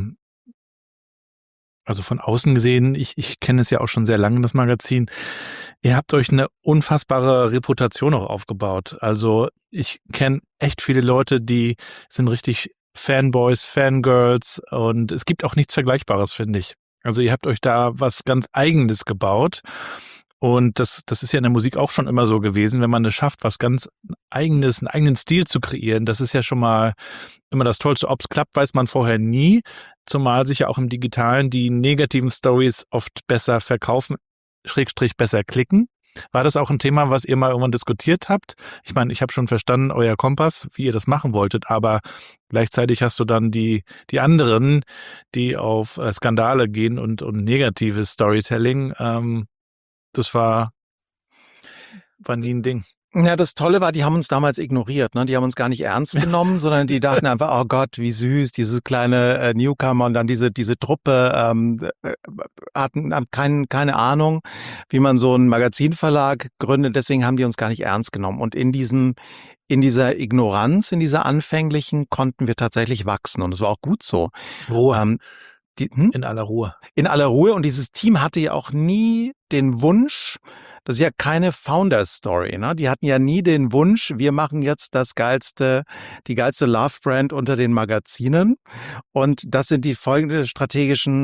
also von außen gesehen, ich kenne es ja auch schon sehr lange, das Magazin. Ihr habt euch eine unfassbare Reputation auch aufgebaut. Also ich kenne echt viele Leute, die sind richtig Fanboys, Fangirls und es gibt auch nichts Vergleichbares, finde ich. Also ihr habt euch da was ganz Eigenes gebaut und das ist ja in der Musik auch schon immer so gewesen, wenn man es schafft, was ganz Eigenes, einen eigenen Stil zu kreieren. Das ist ja schon mal immer das Tollste. Ob es klappt, weiß man vorher nie, zumal sich ja auch im Digitalen die negativen Stories oft besser verkaufen, / besser klicken. War das auch ein Thema, was ihr mal irgendwann diskutiert habt? Ich meine, ich habe schon verstanden, euer Kompass, wie ihr das machen wolltet, aber gleichzeitig hast du dann die anderen, die auf Skandale gehen und negatives Storytelling. Das war nie ein Ding. Ja, das Tolle war, die haben uns damals ignoriert, ne? Die haben uns gar nicht ernst genommen, sondern die dachten einfach, oh Gott, wie süß, dieses kleine Newcomer und dann diese Truppe hatten keine Ahnung, wie man so einen Magazinverlag gründet, deswegen haben die uns gar nicht ernst genommen. Und in dieser Ignoranz, in dieser anfänglichen, konnten wir tatsächlich wachsen und es war auch gut so. Ruhe. In aller Ruhe. In aller Ruhe und dieses Team hatte ja auch nie den Wunsch, das ist ja keine Founder-Story, ne? Die hatten ja nie den Wunsch, wir machen jetzt die geilste Love-Brand unter den Magazinen. Und das sind die folgenden strategischen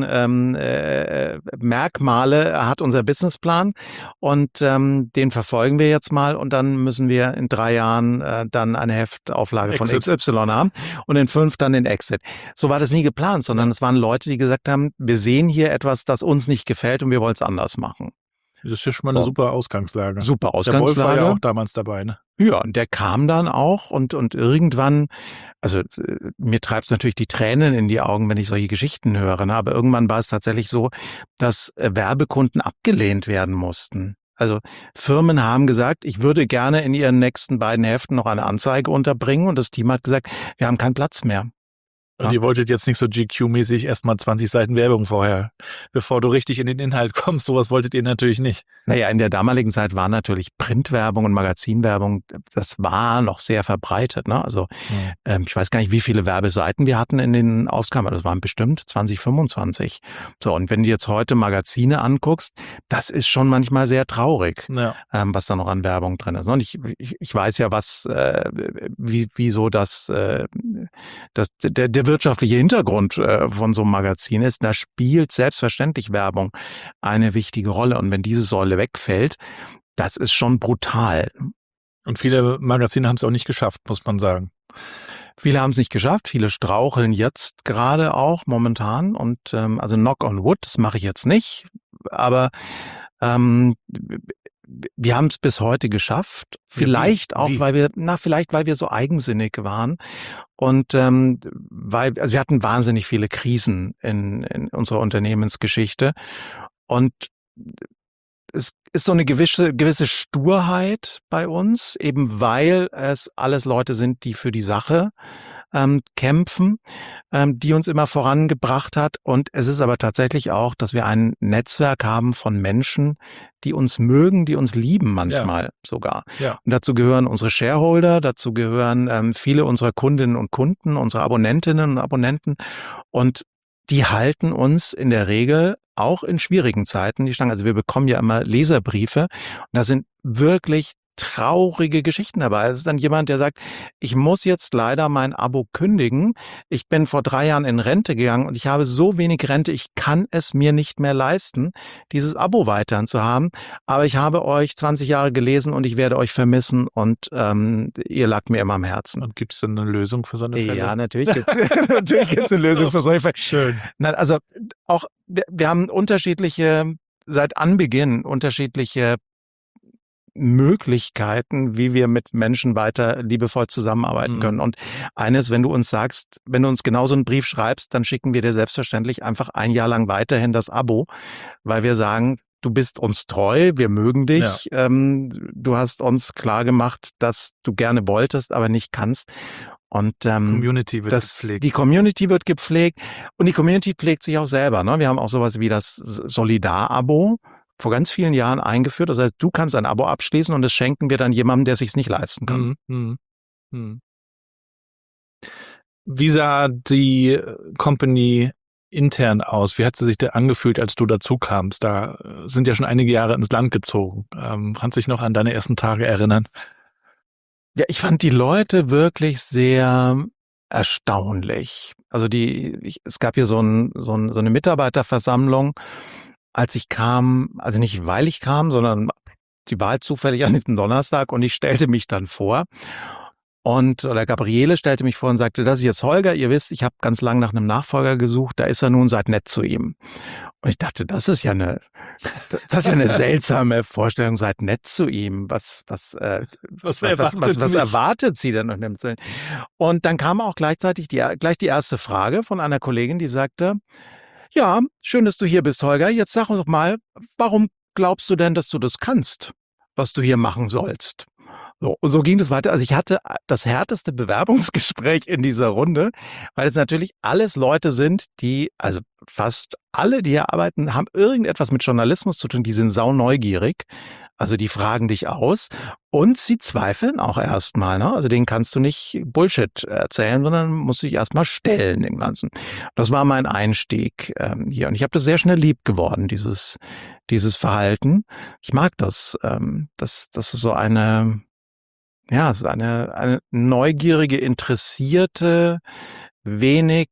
Merkmale, hat unser Businessplan. Und den verfolgen wir jetzt mal und dann müssen wir in 3 Jahren dann eine Heftauflage von XY haben und in 5 dann den Exit. So war das nie geplant, sondern es waren Leute, die gesagt haben, wir sehen hier etwas, das uns nicht gefällt und wir wollen es anders machen. Das ist ja schon mal eine super Ausgangslage. Super Ausgangslage. Der Wolf war ja auch damals dabei, ne? Ja, und der kam dann auch und irgendwann, also mir treibt es natürlich die Tränen in die Augen, wenn ich solche Geschichten höre, ne? Aber irgendwann war es tatsächlich so, dass Werbekunden abgelehnt werden mussten. Also Firmen haben gesagt, ich würde gerne in ihren nächsten beiden Heften noch eine Anzeige unterbringen und das Team hat gesagt, wir haben keinen Platz mehr. Und ihr wolltet jetzt nicht so GQ-mäßig erstmal 20 Seiten Werbung vorher, bevor du richtig in den Inhalt kommst. Sowas wolltet ihr natürlich nicht. Naja, in der damaligen Zeit war natürlich Printwerbung und Magazinwerbung, das war noch sehr verbreitet, ne? Also ich weiß gar nicht, wie viele Werbeseiten wir hatten in den Ausgaben, aber das waren bestimmt 20, 25. So, und wenn du jetzt heute Magazine anguckst, das ist schon manchmal sehr traurig, was da noch an Werbung drin ist. Und ich weiß ja, wieso der wirtschaftliche Hintergrund von so einem Magazin ist. Da spielt selbstverständlich Werbung eine wichtige Rolle. Und wenn diese Säule wegfällt, das ist schon brutal. Und viele Magazine haben es auch nicht geschafft, muss man sagen. Viele haben es nicht geschafft, viele straucheln jetzt gerade auch momentan. Und also knock on wood, das mache ich jetzt nicht. Aber wir haben es bis heute geschafft. Vielleicht auch, weil wir so eigensinnig waren. Und wir hatten wahnsinnig viele Krisen in unserer Unternehmensgeschichte. Und es ist so eine gewisse Sturheit bei uns, eben weil es alles Leute sind, die für die Sache kämpfen, die uns immer vorangebracht hat. Und es ist aber tatsächlich auch, dass wir ein Netzwerk haben von Menschen, die uns mögen, die uns lieben manchmal sogar. Ja. Und dazu gehören unsere Shareholder, dazu gehören viele unserer Kundinnen und Kunden, unsere Abonnentinnen und Abonnenten. Und die halten uns in der Regel auch in schwierigen Zeiten die Stange. Also wir bekommen ja immer Leserbriefe und da sind wirklich traurige Geschichten dabei. Es ist dann jemand, der sagt, ich muss jetzt leider mein Abo kündigen. Ich bin vor 3 Jahren in Rente gegangen und ich habe so wenig Rente, ich kann es mir nicht mehr leisten, dieses Abo weiterhin zu haben. Aber ich habe euch 20 Jahre gelesen und ich werde euch vermissen und ihr lag mir immer am Herzen. Und gibt es denn eine Lösung für so eine Fälle? Ja, natürlich gibt's eine Lösung für solche Fälle. Schön. Nein, also auch wir haben seit Anbeginn unterschiedliche Möglichkeiten, wie wir mit Menschen weiter liebevoll zusammenarbeiten können. Und eines, wenn du uns genauso einen Brief schreibst, dann schicken wir dir selbstverständlich einfach 1 Jahr lang weiterhin das Abo, weil wir sagen, du bist uns treu, wir mögen dich, du hast uns klar gemacht, dass du gerne wolltest, aber nicht kannst. Und Community wird gepflegt. die Community wird gepflegt und die Community pflegt sich auch selber. Ne? Wir haben auch sowas wie das Solidar-Abo vor ganz vielen Jahren eingeführt. Das heißt, du kannst ein Abo abschließen und das schenken wir dann jemandem, der es sich nicht leisten kann. Wie sah die Company intern aus? Wie hat sie sich da angefühlt, als du dazu kamst? Da sind ja schon einige Jahre ins Land gezogen. Kannst du dich noch an deine ersten Tage erinnern? Ja, ich fand die Leute wirklich sehr erstaunlich. Also es gab hier so eine Mitarbeiterversammlung, als ich kam, also nicht weil ich kam, sondern die war halt zufällig an diesem Donnerstag und ich stellte mich dann vor. Oder Gabriele stellte mich vor und sagte, das ist jetzt Holger, ihr wisst, ich habe ganz lang nach einem Nachfolger gesucht, da ist er nun, seid nett zu ihm. Und ich dachte, das ist ja eine seltsame Vorstellung, seid nett zu ihm. Was erwartet sie denn? Und dann kam auch gleichzeitig gleich die erste Frage von einer Kollegin, die sagte, ja, schön, dass du hier bist, Holger. Jetzt sag uns doch mal, warum glaubst du denn, dass du das kannst, was du hier machen sollst? So ging das weiter. Also ich hatte das härteste in dieser Runde, weil es natürlich alles Leute sind, also fast alle, die hier arbeiten, haben irgendetwas mit Journalismus zu tun. Die sind sauneugierig. Also die fragen dich aus und sie zweifeln auch erstmal. Ne? Also denen kannst du nicht Bullshit erzählen, sondern musst dich erstmal stellen dem Ganzen. Das war mein Einstieg hier. Und ich habe das sehr schnell lieb geworden, dieses Verhalten. Ich mag das. Das ist so es ist eine neugierige, interessierte, wenig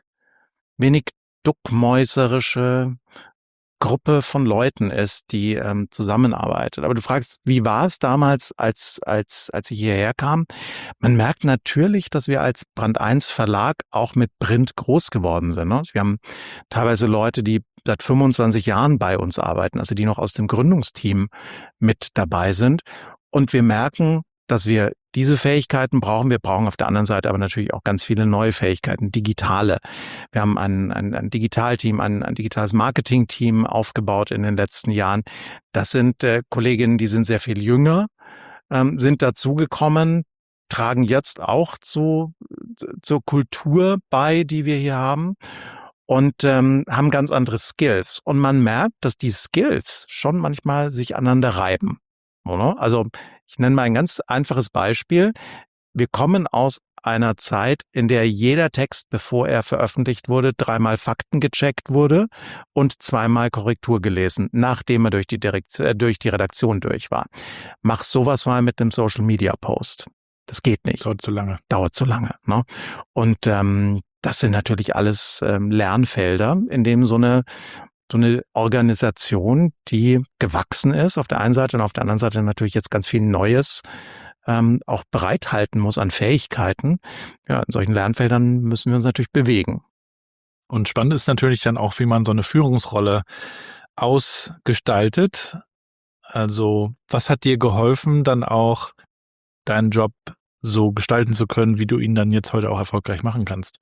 duckmäuserische Gruppe von Leuten ist, die zusammenarbeitet. Aber du fragst, wie war es damals, als ich hierher kam? Man merkt natürlich, dass wir als Brand 1 Verlag auch mit Print groß geworden sind. Ne? Wir haben teilweise Leute, die seit 25 Jahren bei uns arbeiten, also die noch aus dem Gründungsteam mit dabei sind. Und wir merken, dass wir diese Fähigkeiten brauchen. Wir brauchen auf der anderen Seite aber natürlich auch ganz viele neue Fähigkeiten, digitale. Wir haben ein Digitalteam, ein digitales Marketingteam aufgebaut in den letzten Jahren. Das sind Kolleginnen, die sind sehr viel jünger, sind dazugekommen, tragen jetzt auch zur Kultur bei, die wir hier haben und haben ganz andere Skills. Und man merkt, dass die Skills schon manchmal sich aneinander reiben. Oder? Also ich nenne mal ein ganz einfaches Beispiel. Wir kommen aus einer Zeit, in der jeder Text, bevor er veröffentlicht wurde, 3-mal Fakten gecheckt wurde und 2-mal Korrektur gelesen, nachdem er durch die Redaktion durch war. Mach sowas mal mit einem Social-Media-Post. Das geht nicht. Dauert zu lange. Ne? Und das sind natürlich alles Lernfelder, in dem so eine Organisation, die gewachsen ist auf der einen Seite und auf der anderen Seite natürlich jetzt ganz viel Neues auch bereithalten muss an Fähigkeiten. Ja, in solchen Lernfeldern müssen wir uns natürlich bewegen. Und spannend ist natürlich dann auch, wie man so eine Führungsrolle ausgestaltet. Also was hat dir geholfen, dann auch deinen Job so gestalten zu können, wie du ihn dann jetzt heute auch erfolgreich machen kannst?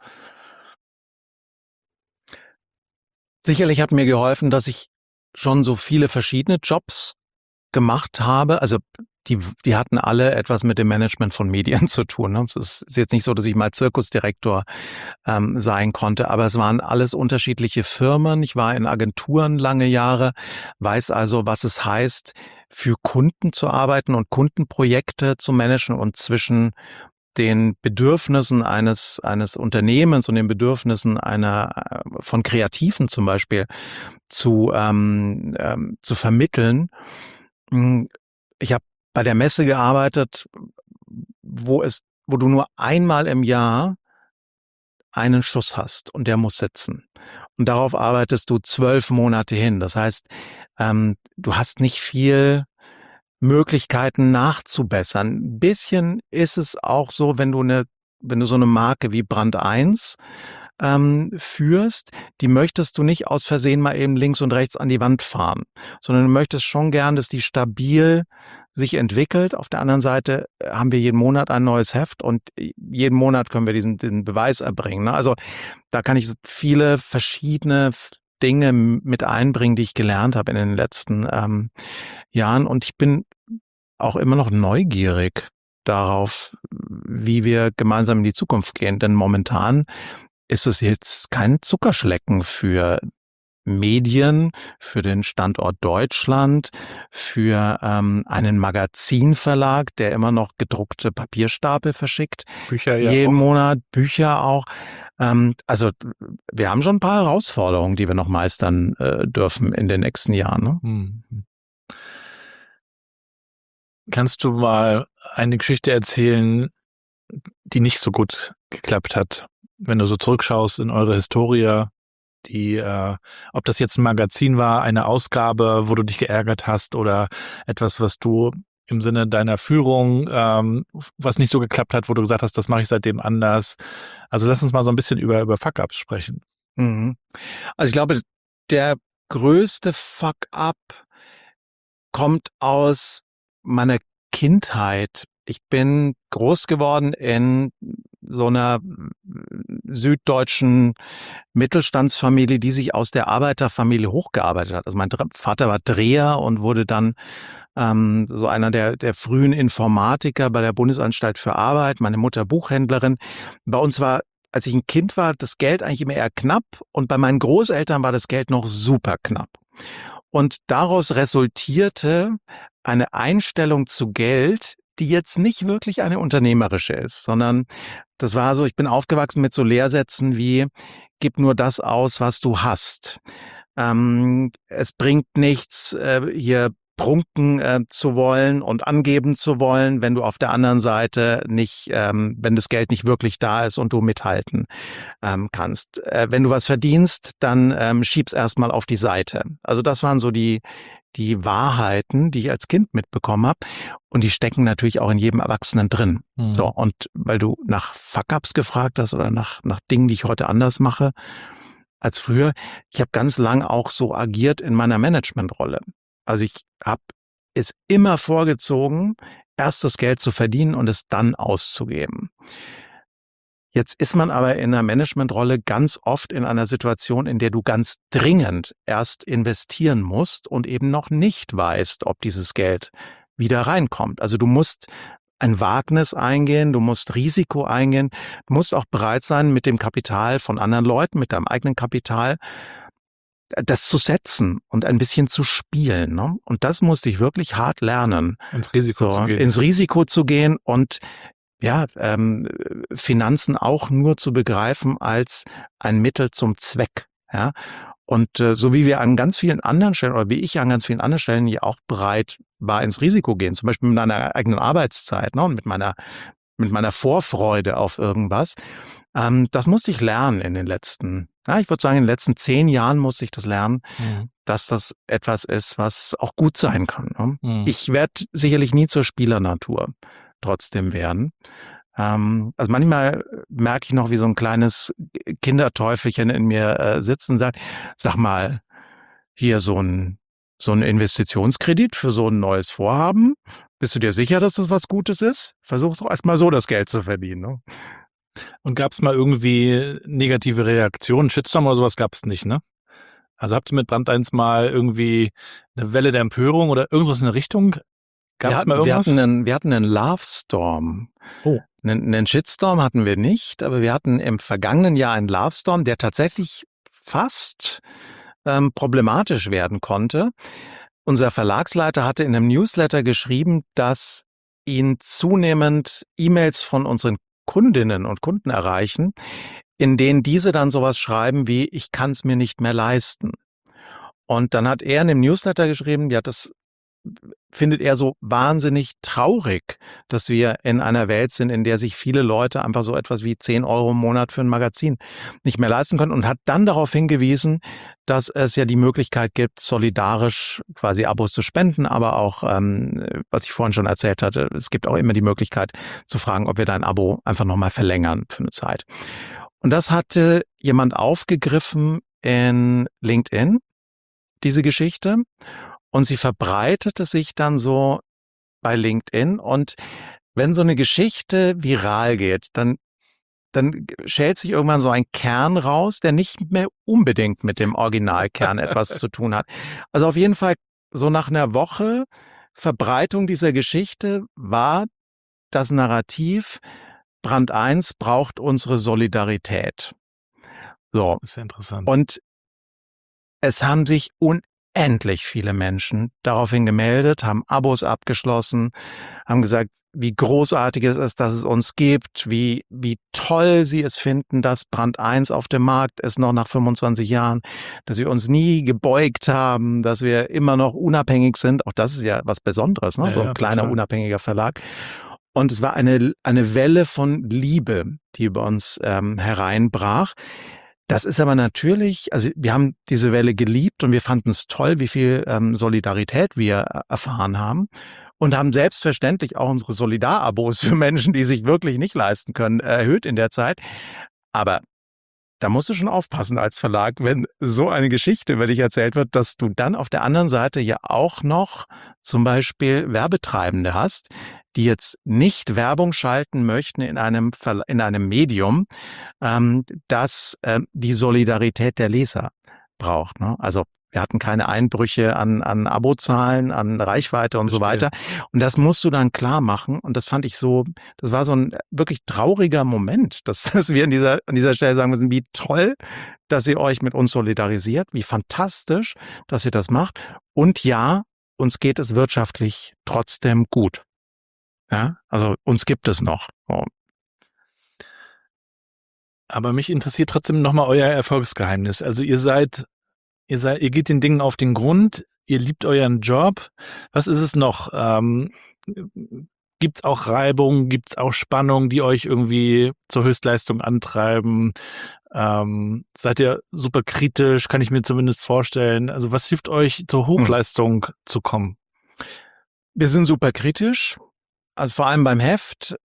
Sicherlich hat mir geholfen, dass ich schon so viele verschiedene Jobs gemacht habe. Also die hatten alle etwas mit dem Management von Medien zu tun. Ne? Es ist jetzt nicht so, dass ich mal Zirkusdirektor sein konnte, aber es waren alles unterschiedliche Firmen. Ich war in Agenturen lange Jahre, weiß also, was es heißt, für Kunden zu arbeiten und Kundenprojekte zu managen und zwischen den Bedürfnissen eines Unternehmens und den Bedürfnissen von Kreativen zum Beispiel zu vermitteln. Ich habe bei der Messe gearbeitet, wo du nur einmal im Jahr einen Schuss hast und der muss sitzen. Und darauf arbeitest du 12 Monate hin. Das heißt, du hast nicht viel Möglichkeiten nachzubessern. Ein bisschen ist es auch so, wenn du so eine Marke wie Brand 1 führst, die möchtest du nicht aus Versehen mal eben links und rechts an die Wand fahren, sondern du möchtest schon gern, dass die stabil sich entwickelt. Auf der anderen Seite haben wir jeden Monat ein neues Heft und jeden Monat können wir den Beweis erbringen. Ne? Also da kann ich viele verschiedene Dinge mit einbringen, die ich gelernt habe in den letzten Jahren. Und ich bin auch immer noch neugierig. darauf, wie wir gemeinsam in die Zukunft gehen. Denn momentan ist es jetzt kein Zuckerschlecken für Medien, für den Standort Deutschland, für einen Magazinverlag, der immer noch gedruckte Papierstapel verschickt. Bücher ja Jeden auch. Monat, Bücher auch. Also wir haben schon ein paar Herausforderungen, die wir noch meistern dürfen in den nächsten Jahren. Ne? Mhm. Kannst du mal eine Geschichte erzählen, die nicht so gut geklappt hat? Wenn du so zurückschaust in eure Historie, ob das jetzt ein Magazin war, eine Ausgabe, wo du dich geärgert hast oder etwas, was du im Sinne deiner Führung, was nicht so geklappt hat, wo du gesagt hast, das mache ich seitdem anders. Also lass uns mal so ein bisschen über Fuck-Ups sprechen. Mhm. Also ich glaube, der größte Fuck-up kommt aus meiner Kindheit. Ich bin groß geworden in so einer süddeutschen Mittelstandsfamilie, die sich aus der Arbeiterfamilie hochgearbeitet hat. Also mein Vater war Dreher und wurde dann so einer der frühen Informatiker bei der Bundesanstalt für Arbeit, meine Mutter Buchhändlerin. Bei uns war, als ich ein Kind war, das Geld eigentlich immer eher knapp und bei meinen Großeltern war das Geld noch super knapp. Und daraus resultierte eine Einstellung zu Geld, die jetzt nicht wirklich eine unternehmerische ist, sondern das war so, ich bin aufgewachsen mit so Lehrsätzen wie, gib nur das aus, was du hast. Es bringt nichts, hier prunken zu wollen und angeben zu wollen, wenn du auf der anderen Seite nicht, wenn das Geld nicht wirklich da ist und du mithalten kannst. Wenn du was verdienst, dann schieb's erstmal auf die Seite. Also das waren so die Wahrheiten, die ich als Kind mitbekommen habe. Und die stecken natürlich auch in jedem Erwachsenen drin. Mhm. So, und weil du nach Fuck-ups gefragt hast oder nach Dingen, die ich heute anders mache als früher, ich habe ganz lang auch so agiert in meiner Managementrolle. Also ich habe es immer vorgezogen, erst das Geld zu verdienen und es dann auszugeben. Jetzt ist man aber in einer Managementrolle ganz oft in einer Situation, in der du ganz dringend erst investieren musst und eben noch nicht weißt, ob dieses Geld wieder reinkommt. Also du musst ein Wagnis eingehen, du musst Risiko eingehen, du musst auch bereit sein, mit dem Kapital von anderen Leuten, mit deinem eigenen Kapital, das zu setzen und ein bisschen zu spielen. Ne? Und das musste ich wirklich hart lernen. Ins Risiko zu gehen. Ins Risiko zu gehen und ja, Finanzen auch nur zu begreifen als ein Mittel zum Zweck. Ja? Und so wie wir an ganz vielen anderen Stellen oder wie ich an ganz vielen anderen Stellen ja auch bereit war, ins Risiko gehen, zum Beispiel mit meiner eigenen Arbeitszeit, ne? Und mit meiner Vorfreude auf irgendwas. Das musste ich lernen in den letzten, ich würde sagen, in den letzten 10 Jahren musste ich das lernen, dass das etwas ist, was auch gut sein kann. Ne? Mhm. Ich werde sicherlich nie zur Spielernatur trotzdem werden. Also manchmal merke ich noch, wie so ein kleines Kinderteufelchen in mir sitzt und sagt, sag mal, hier so ein Investitionskredit für so ein neues Vorhaben. Bist du dir sicher, dass das was Gutes ist? Versuch doch erstmal so das Geld zu verdienen. Ne? Und gab es mal irgendwie negative Reaktionen? Shitstorm oder sowas gab es nicht, ne? Also habt ihr mit Brand 1 mal irgendwie eine Welle der Empörung oder irgendwas in der Richtung? Gab es mal irgendwas? Wir hatten einen Love Storm. Oh. Einen Shitstorm hatten wir nicht, aber wir hatten im vergangenen Jahr einen Love Storm, der tatsächlich fast problematisch werden konnte. Unser Verlagsleiter hatte in einem Newsletter geschrieben, dass ihn zunehmend E-Mails von unseren Kundinnen und Kunden erreichen, in denen diese dann sowas schreiben wie, ich kann es mir nicht mehr leisten. Und dann hat er in dem Newsletter geschrieben, ja, das findet er so wahnsinnig traurig, dass wir in einer Welt sind, in der sich viele Leute einfach so etwas wie 10 € im Monat für ein Magazin nicht mehr leisten können und hat dann darauf hingewiesen, dass es ja die Möglichkeit gibt, solidarisch quasi Abos zu spenden, aber auch, was ich vorhin schon erzählt hatte, es gibt auch immer die Möglichkeit zu fragen, ob wir dein Abo einfach nochmal verlängern für eine Zeit. Und das hatte jemand aufgegriffen in LinkedIn, diese Geschichte. Und sie verbreitete sich dann so bei LinkedIn. Und wenn so eine Geschichte viral geht, dann schält sich irgendwann so ein Kern raus, der nicht mehr unbedingt mit dem Originalkern etwas zu tun hat. Also auf jeden Fall so nach einer Woche Verbreitung dieser Geschichte war das Narrativ, Brand 1 braucht unsere Solidarität. So. Das ist ja interessant. Und es haben sich unendlich viele Menschen daraufhin gemeldet, haben Abos abgeschlossen, haben gesagt, wie großartig es ist, dass es uns gibt, wie toll sie es finden, dass Brand 1 auf dem Markt ist, noch nach 25 Jahren, dass wir uns nie gebeugt haben, dass wir immer noch unabhängig sind. Auch das ist ja was Besonderes, ne? Ja, so ein ja, kleiner, total. unabhängiger Verlag. Und es war eine Welle von Liebe, die über uns hereinbrach. Das ist aber natürlich, also wir haben diese Welle geliebt und wir fanden es toll, wie viel Solidarität wir erfahren haben und haben selbstverständlich auch unsere Solidarabos für Menschen, die sich wirklich nicht leisten können, erhöht in der Zeit. Aber da musst du schon aufpassen als Verlag, wenn so eine Geschichte über dich erzählt wird, dass du dann auf der anderen Seite ja auch noch zum Beispiel Werbetreibende hast, die jetzt nicht Werbung schalten möchten in einem Medium, das die Solidarität der Leser braucht. Ne? Also wir hatten keine Einbrüche an Abozahlen, an Reichweite und so weiter. Und das musst du dann klar machen. Und das fand ich so, das war so ein wirklich trauriger Moment, dass wir an dieser Stelle sagen müssen, wie toll, dass ihr euch mit uns solidarisiert, wie fantastisch, dass ihr das macht. Und ja, uns geht es wirtschaftlich trotzdem gut. Ja, also uns gibt es noch. Oh. Aber mich interessiert trotzdem nochmal euer Erfolgsgeheimnis. Also ihr geht den Dingen auf den Grund, ihr liebt euren Job. Was ist es noch? Gibt's auch Reibung, gibt's auch Spannung, die euch irgendwie zur Höchstleistung antreiben? Seid ihr super kritisch, kann ich mir zumindest vorstellen. Also was hilft euch zur Hochleistung zu kommen? Wir sind super kritisch. Also vor allem beim Heft,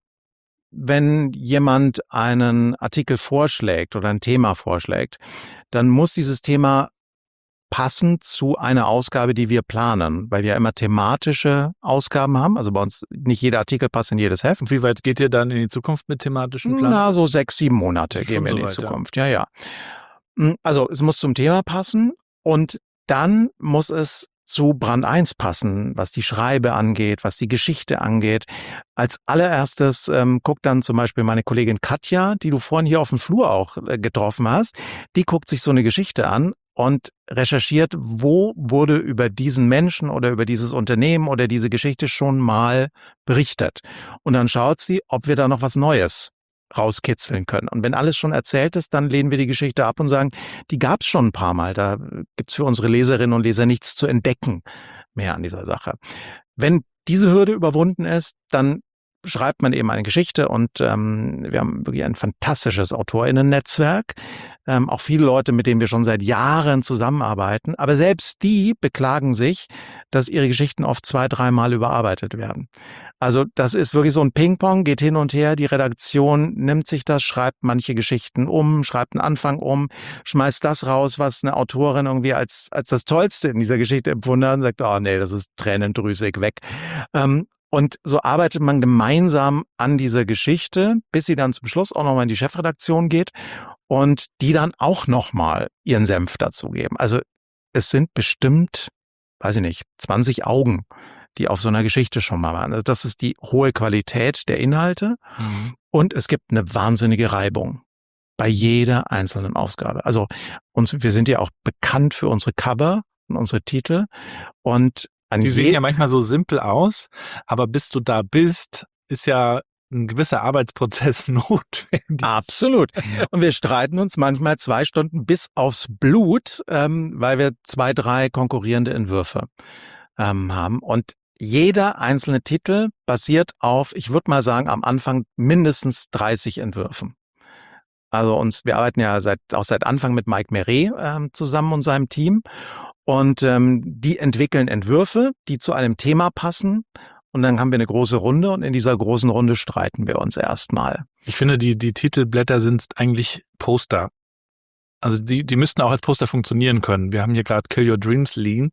wenn jemand einen Artikel vorschlägt oder ein Thema vorschlägt, dann muss dieses Thema passen zu einer Ausgabe, die wir planen, weil wir ja immer thematische Ausgaben haben. Also bei uns nicht jeder Artikel passt in jedes Heft. Und wie weit geht ihr dann in die Zukunft mit thematischen Planen? Na, so 6, 7 Monate Schon gehen wir in so die weit, Zukunft. Ja. Also es muss zum Thema passen und dann muss es zu Brand 1 passen, was die Schreibe angeht, was die Geschichte angeht. Als allererstes guckt dann zum Beispiel meine Kollegin Katja, die du vorhin hier auf dem Flur auch getroffen hast, die guckt sich so eine Geschichte an und recherchiert, wo wurde über diesen Menschen oder über dieses Unternehmen oder diese Geschichte schon mal berichtet. Und dann schaut sie, ob wir da noch was Neues rauskitzeln können. Und wenn alles schon erzählt ist, dann lehnen wir die Geschichte ab und sagen, die gab es schon ein paar Mal. Da gibt's für unsere Leserinnen und Leser nichts zu entdecken mehr an dieser Sache. Wenn diese Hürde überwunden ist, dann schreibt man eben eine Geschichte und wir haben wirklich ein fantastisches AutorInnen-Netzwerk. Auch viele Leute, mit denen wir schon seit Jahren zusammenarbeiten. Aber selbst die beklagen sich, dass ihre Geschichten oft 2-, 3 Mal überarbeitet werden. Also das ist wirklich so ein Ping-Pong, geht hin und her. Die Redaktion nimmt sich das, schreibt manche Geschichten um, schreibt einen Anfang um, schmeißt das raus, was eine Autorin irgendwie als das Tollste in dieser Geschichte empfunden hat und sagt, oh nee, das ist tränendrüsig, weg. Und so arbeitet man gemeinsam an dieser Geschichte, bis sie dann zum Schluss auch nochmal in die Chefredaktion geht und die dann auch nochmal ihren Senf dazugeben. Also es sind bestimmt, weiß ich nicht, 20 Augen, die auf so einer Geschichte schon mal waren. Also das ist die hohe Qualität der Inhalte und es gibt eine wahnsinnige Reibung bei jeder einzelnen Ausgabe. Also wir sind ja auch bekannt für unsere Cover und unsere Titel und die sehen ja manchmal so simpel aus, aber bis du da bist, ist ja ein gewisser Arbeitsprozess notwendig. Absolut. Und wir streiten uns manchmal 2 Stunden bis aufs Blut, weil wir 2, 3 konkurrierende Entwürfe haben. Und jeder einzelne Titel basiert auf, ich würde mal sagen, am Anfang mindestens 30 Entwürfen. Also wir arbeiten ja seit Anfang mit Mike Meret zusammen und seinem Team. Und die entwickeln Entwürfe, die zu einem Thema passen. Und dann haben wir eine große Runde und in dieser großen Runde streiten wir uns erstmal. Ich finde, die Titelblätter sind eigentlich Poster. Also die müssten auch als Poster funktionieren können. Wir haben hier gerade Kill Your Dreams liegen.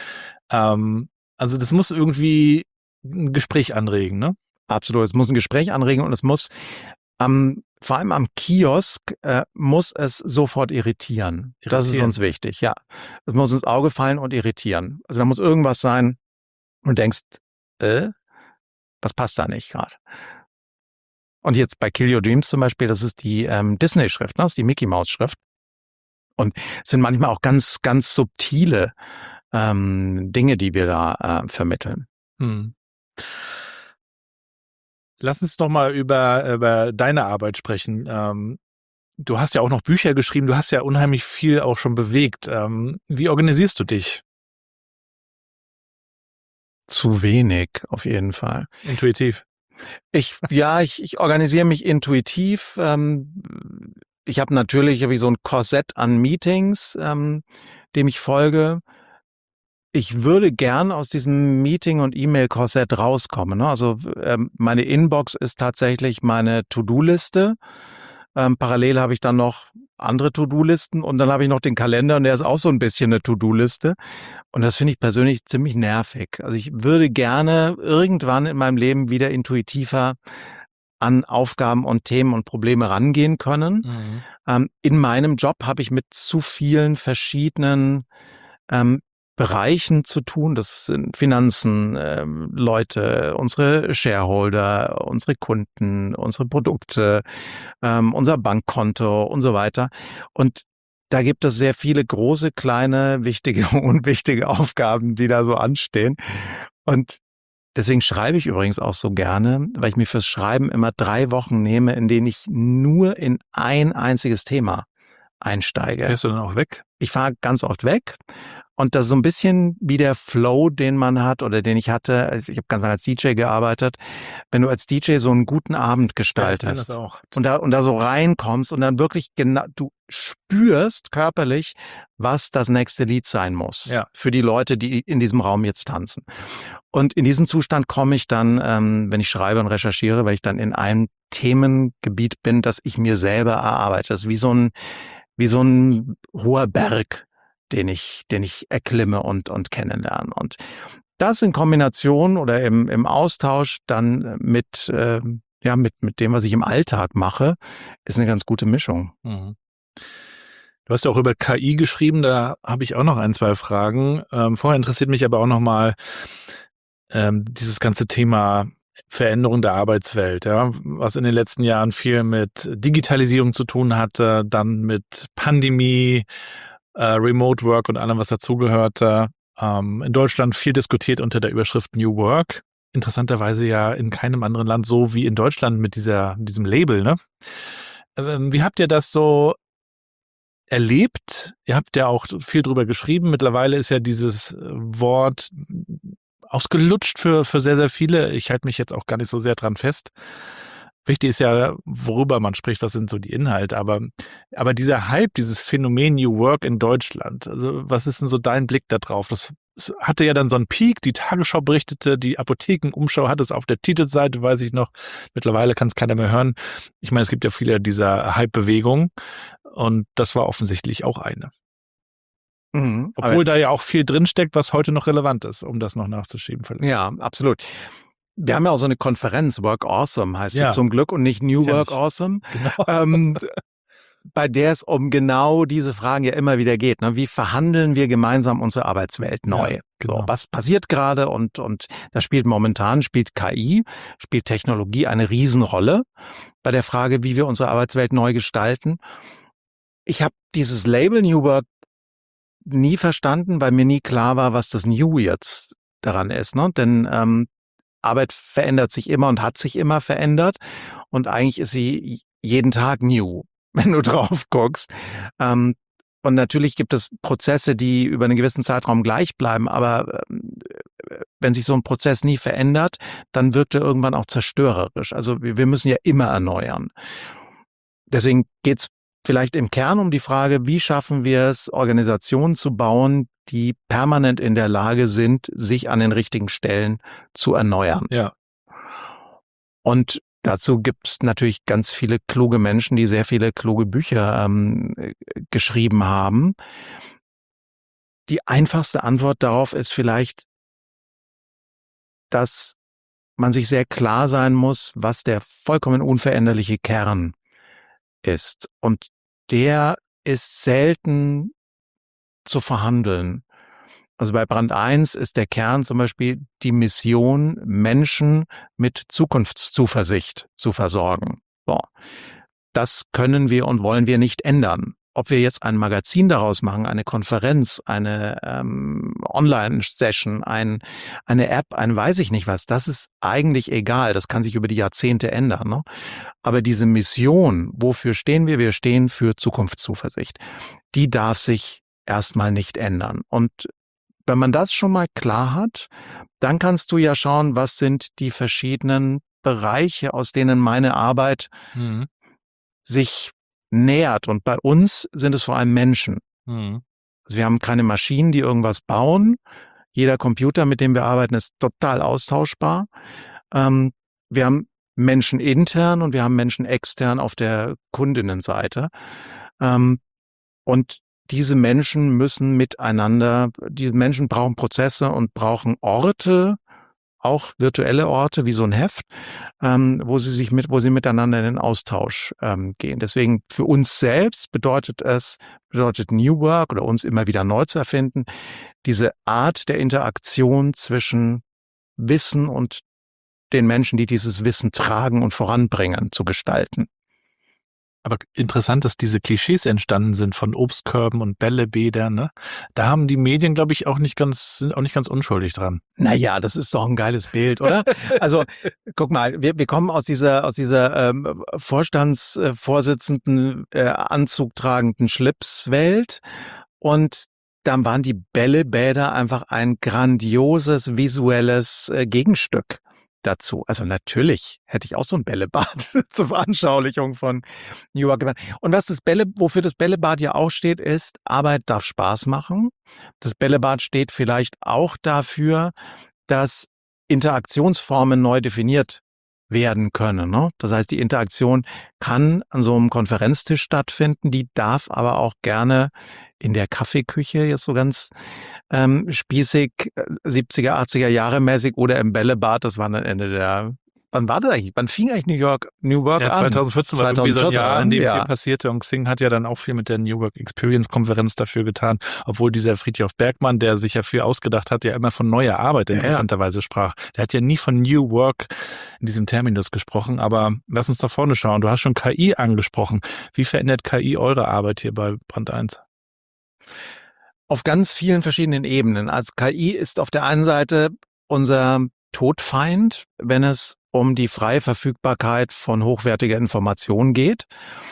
Also das muss irgendwie ein Gespräch anregen, ne? Absolut, es muss ein Gespräch anregen und es muss vor allem am Kiosk muss es sofort irritieren. Das ist uns wichtig, ja. Es muss ins Auge fallen und irritieren. Also da muss irgendwas sein und denkst, was passt da nicht gerade? Und jetzt bei Kill Your Dreams zum Beispiel, das ist die Disney-Schrift, ne? Das ist die Mickey-Maus-Schrift. Und es sind manchmal auch ganz, ganz subtile Dinge, die wir da vermitteln. Lass uns noch mal über deine Arbeit sprechen. Du hast ja auch noch Bücher geschrieben, du hast ja unheimlich viel auch schon bewegt. Wie organisierst du dich? Zu wenig, auf jeden Fall. Intuitiv. Ich organisiere mich intuitiv. Ich habe natürlich so ein Korsett an Meetings, dem ich folge. Ich würde gern aus diesem Meeting- und E-Mail-Korsett rauskommen. Ne? Also meine Inbox ist tatsächlich meine To-Do-Liste. Parallel habe ich dann noch andere To-Do-Listen und dann habe ich noch den Kalender und der ist auch so ein bisschen eine To-Do-Liste. Und das finde ich persönlich ziemlich nervig. Also ich würde gerne irgendwann in meinem Leben wieder intuitiver an Aufgaben und Themen und Probleme rangehen können. In meinem Job habe ich mit zu vielen verschiedenen Bereichen zu tun. Das sind Finanzen, Leute, unsere Shareholder, unsere Kunden, unsere Produkte, unser Bankkonto und so weiter. Und da gibt es sehr viele große, kleine, wichtige und unwichtige Aufgaben, die da so anstehen. Und deswegen schreibe ich übrigens auch so gerne, weil ich mir fürs Schreiben immer 3 Wochen nehme, in denen ich nur in ein einziges Thema einsteige. Fährst du dann auch weg? Ich fahre ganz oft weg. Und das ist so ein bisschen wie der Flow, den man hat oder den ich hatte. Also ich habe ganz lange als DJ gearbeitet. Wenn du als DJ so einen guten Abend gestaltest das auch. und da so reinkommst und dann wirklich genau, du spürst körperlich, was das nächste Lied sein muss für die Leute, die in diesem Raum jetzt tanzen. Und in diesen Zustand komme ich dann, wenn ich schreibe und recherchiere, weil ich dann in einem Themengebiet bin, das ich mir selber erarbeite. Das ist wie so ein hoher Berg, den ich erklimme und kennenlerne. Und das in Kombination oder im Austausch dann mit dem, was ich im Alltag mache, ist eine ganz gute Mischung. Du hast ja auch über KI geschrieben, da habe ich auch noch 1, 2 Fragen. Vorher interessiert mich aber auch noch mal dieses ganze Thema Veränderung der Arbeitswelt, ja, was in den letzten Jahren viel mit Digitalisierung zu tun hatte, dann mit Pandemie, Remote Work und allem, was dazugehörte. In Deutschland viel diskutiert unter der Überschrift New Work. Interessanterweise ja in keinem anderen Land so wie in Deutschland mit diesem Label, ne? Wie habt ihr das so erlebt? Ihr habt ja auch viel drüber geschrieben. Mittlerweile ist ja dieses Wort ausgelutscht für sehr, sehr viele. Ich halte mich jetzt auch gar nicht so sehr dran fest. Wichtig ist ja, worüber man spricht, was sind so die Inhalte, aber dieser Hype, dieses Phänomen New Work in Deutschland, also was ist denn so dein Blick da drauf? Das hatte ja dann so einen Peak, die Tagesschau berichtete, die Apothekenumschau hat es auf der Titelseite, weiß ich noch. Mittlerweile kann es keiner mehr hören. Ich meine, es gibt ja viele dieser Hype-Bewegungen und das war offensichtlich auch eine. Obwohl da ja auch viel drinsteckt, was heute noch relevant ist, um das noch nachzuschieben. Vielleicht. Ja, absolut. Wir haben ja auch so eine Konferenz, Work Awesome heißt sie zum Glück und nicht New Work Awesome, genau. Bei der es um genau diese Fragen ja immer wieder geht. Ne? Wie verhandeln wir gemeinsam unsere Arbeitswelt neu? Ja, genau. So, was passiert gerade? Und da spielt KI, spielt Technologie eine Riesenrolle bei der Frage, wie wir unsere Arbeitswelt neu gestalten. Ich habe dieses Label New Work nie verstanden, weil mir nie klar war, was das New jetzt daran ist. Ne? Denn Arbeit verändert sich immer und hat sich immer verändert und eigentlich ist sie jeden Tag new, wenn du drauf guckst. Und natürlich gibt es Prozesse, die über einen gewissen Zeitraum gleich bleiben, aber wenn sich so ein Prozess nie verändert, dann wirkt er irgendwann auch zerstörerisch. Also wir müssen ja immer erneuern. Deswegen geht's vielleicht im Kern um die Frage, wie schaffen wir es, Organisationen zu bauen, die permanent in der Lage sind, sich an den richtigen Stellen zu erneuern. Ja. Und dazu gibt es natürlich ganz viele kluge Menschen, die sehr viele kluge Bücher geschrieben haben. Die einfachste Antwort darauf ist vielleicht, dass man sich sehr klar sein muss, was der vollkommen unveränderliche Kern ist. Und der ist selten zu verhandeln. Also bei Brand 1 ist der Kern zum Beispiel die Mission, Menschen mit Zukunftszuversicht zu versorgen. So. Das können wir und wollen wir nicht ändern. Ob wir jetzt ein Magazin daraus machen, eine Konferenz, eine Online-Session, eine App, weiß ich nicht was, das ist eigentlich egal. Das kann sich über die Jahrzehnte ändern. Ne? Aber diese Mission, wofür stehen wir? Wir stehen für Zukunftszuversicht. Die darf sich erstmal nicht ändern. Und wenn man das schon mal klar hat, dann kannst du ja schauen, was sind die verschiedenen Bereiche, aus denen meine Arbeit sich nähert. Und bei uns sind es vor allem Menschen. Also wir haben keine Maschinen, die irgendwas bauen. Jeder Computer, mit dem wir arbeiten, ist total austauschbar. Wir haben Menschen intern und wir haben Menschen extern auf der Kundinnenseite. Und diese Menschen müssen miteinander, diese Menschen brauchen Prozesse und brauchen Orte, auch virtuelle Orte wie so ein Heft, wo sie miteinander in den Austausch gehen. Deswegen für uns selbst bedeutet New Work oder uns immer wieder neu zu erfinden, diese Art der Interaktion zwischen Wissen und den Menschen, die dieses Wissen tragen und voranbringen, zu gestalten. Aber interessant, dass diese Klischees entstanden sind von Obstkörben und Bällebädern, ne? Da haben die Medien, glaube ich, sind auch nicht ganz unschuldig dran. Naja, das ist doch ein geiles Bild, oder? Also, guck mal, wir kommen aus dieser Vorstandsvorsitzenden, Anzug tragenden Schlipswelt und dann waren die Bällebäder einfach ein grandioses visuelles Gegenstück dazu. Also natürlich hätte ich auch so ein Bällebad zur Veranschaulichung von New Work gemacht. Und wofür das Bällebad ja auch steht, ist, Arbeit darf Spaß machen. Das Bällebad steht vielleicht auch dafür, dass Interaktionsformen neu definiert werden können. Ne? Das heißt, die Interaktion kann an so einem Konferenztisch stattfinden, die darf aber auch gerne in der Kaffeeküche, jetzt so ganz spießig, 70er, 80er Jahre mäßig, oder im Bällebad, das war dann wann war das eigentlich? Wann fing eigentlich New Work an? 2014 war irgendwie so ein Jahr, in dem viel passierte, und Xing hat ja dann auch viel mit der New Work Experience Konferenz dafür getan, obwohl dieser Friedhof Bergmann, der sich ja viel ausgedacht hat, ja immer von neuer Arbeit interessanterweise sprach. Der hat ja nie von New Work in diesem Terminus gesprochen, aber lass uns da vorne schauen. Du hast schon KI angesprochen. Wie verändert KI eure Arbeit hier bei Brand 1? Auf ganz vielen verschiedenen Ebenen. Also KI ist auf der einen Seite unser Todfeind, wenn es um die freie Verfügbarkeit von hochwertiger Information geht.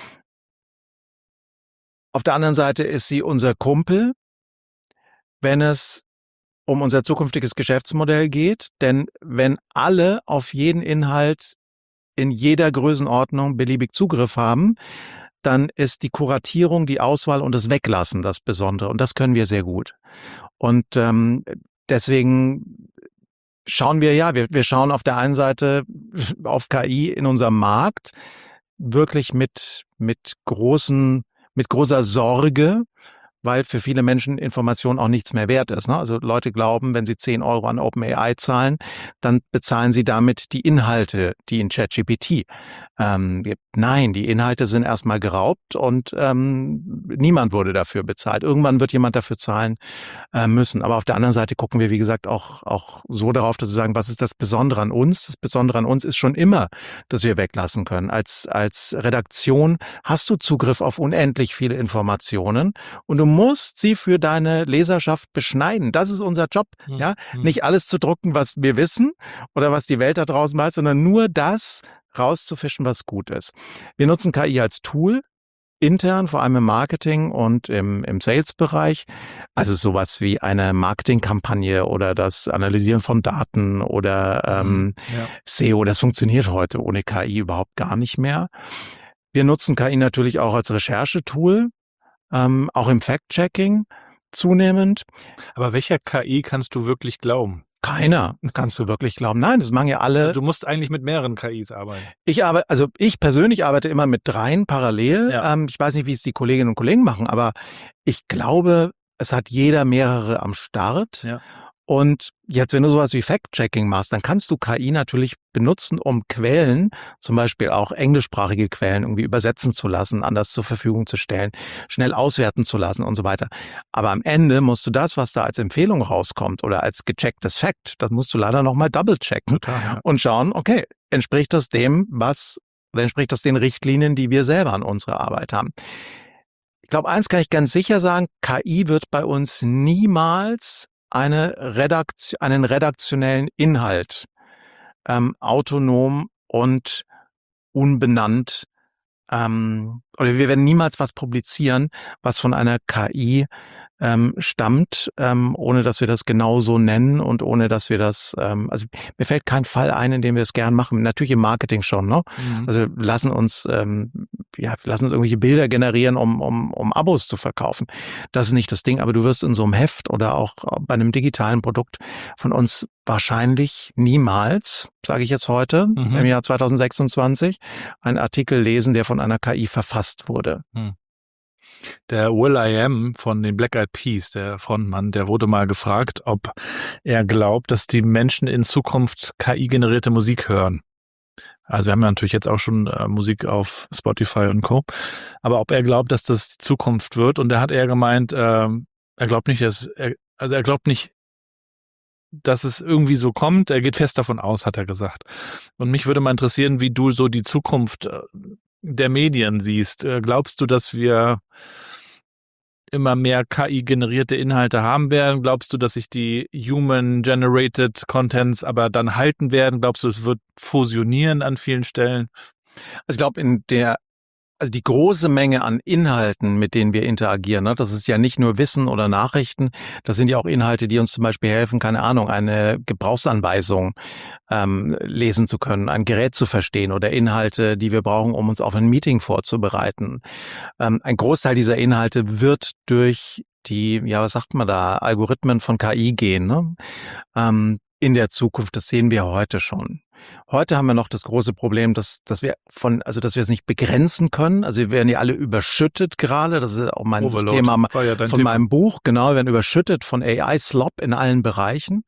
Auf der anderen Seite ist sie unser Kumpel, wenn es um unser zukünftiges Geschäftsmodell geht. Denn wenn alle auf jeden Inhalt in jeder Größenordnung beliebig Zugriff haben, dann ist die Kuratierung, die Auswahl und das Weglassen das Besondere. Und das können wir sehr gut. Und deswegen schauen wir schauen auf der einen Seite auf KI in unserem Markt wirklich mit großer Sorge, weil für viele Menschen Information auch nichts mehr wert ist. Ne? Also Leute glauben, wenn sie 10 € an OpenAI zahlen, dann bezahlen sie damit die Inhalte, die in ChatGPT gibt. Nein, die Inhalte sind erstmal geraubt und niemand wurde dafür bezahlt. Irgendwann wird jemand dafür zahlen müssen. Aber auf der anderen Seite gucken wir, wie gesagt, auch so darauf, dass wir sagen, was ist das Besondere an uns? Das Besondere an uns ist schon immer, dass wir weglassen können. Als Redaktion hast du Zugriff auf unendlich viele Informationen und du musst sie für deine Leserschaft beschneiden. Das ist unser Job. Ja? Nicht alles zu drucken, was wir wissen oder was die Welt da draußen weiß, sondern nur das rauszufischen, was gut ist. Wir nutzen KI als Tool, intern, vor allem im Marketing und im Sales-Bereich. Also sowas wie eine Marketingkampagne oder das Analysieren von Daten oder SEO. Das funktioniert heute ohne KI überhaupt gar nicht mehr. Wir nutzen KI natürlich auch als Recherchetool, auch im Fact-Checking zunehmend. Aber welcher KI kannst du wirklich glauben? Keiner, kannst du wirklich glauben. Nein, das machen ja alle. Du musst eigentlich mit mehreren KIs arbeiten. Ich persönlich arbeite immer mit 3 parallel. Ja. Ich weiß nicht, wie es die Kolleginnen und Kollegen machen, aber ich glaube, es hat jeder mehrere am Start. Ja. Und jetzt, wenn du sowas wie Fact-Checking machst, dann kannst du KI natürlich benutzen, um Quellen, zum Beispiel auch englischsprachige Quellen, irgendwie übersetzen zu lassen, anders zur Verfügung zu stellen, schnell auswerten zu lassen und so weiter. Aber am Ende musst du das, was da als Empfehlung rauskommt oder als gechecktes Fact, das musst du leider nochmal double-checken und schauen, okay, entspricht das dem, oder entspricht das den Richtlinien, die wir selber an unserer Arbeit haben. Ich glaube, eins kann ich ganz sicher sagen, KI wird bei uns niemals einen redaktionellen Inhalt autonom und unbenannt oder wir werden niemals was publizieren, was von einer KI stammt, ohne dass wir das genau so nennen und ohne dass wir das, also mir fällt kein Fall ein, in dem wir es gern machen. Natürlich im Marketing schon, ne? Also lassen uns irgendwelche Bilder generieren, um Abos zu verkaufen. Das ist nicht das Ding, aber du wirst in so einem Heft oder auch bei einem digitalen Produkt von uns wahrscheinlich niemals, sage ich jetzt heute, im Jahr 2026, einen Artikel lesen, der von einer KI verfasst wurde. Der will.i.am von den Black Eyed Peas, der Frontmann, der wurde mal gefragt, ob er glaubt, dass die Menschen in Zukunft KI-generierte Musik hören. Also wir haben ja natürlich jetzt auch schon Musik auf Spotify und Co. Aber ob er glaubt, dass das die Zukunft wird, und da hat er gemeint, er glaubt nicht, dass es irgendwie so kommt. Er geht fest davon aus, hat er gesagt. Und mich würde mal interessieren, wie du so die Zukunft der Medien siehst. Glaubst du, dass wir immer mehr KI-generierte Inhalte haben werden? Glaubst du, dass sich die Human-Generated Contents aber dann halten werden? Glaubst du, es wird fusionieren an vielen Stellen? Also ich glaube, also die große Menge an Inhalten, mit denen wir interagieren, ne, das ist ja nicht nur Wissen oder Nachrichten, das sind ja auch Inhalte, die uns zum Beispiel helfen, keine Ahnung, eine Gebrauchsanweisung lesen zu können, ein Gerät zu verstehen oder Inhalte, die wir brauchen, um uns auf ein Meeting vorzubereiten. Ein Großteil dieser Inhalte wird durch die, Algorithmen von KI gehen, ne? In der Zukunft, das sehen wir heute schon. Heute haben wir noch das große Problem, dass wir es nicht begrenzen können. Also wir werden ja alle überschüttet gerade. Das ist auch mein Thema von meinem Buch. Genau, wir werden überschüttet von AI-Slop in allen Bereichen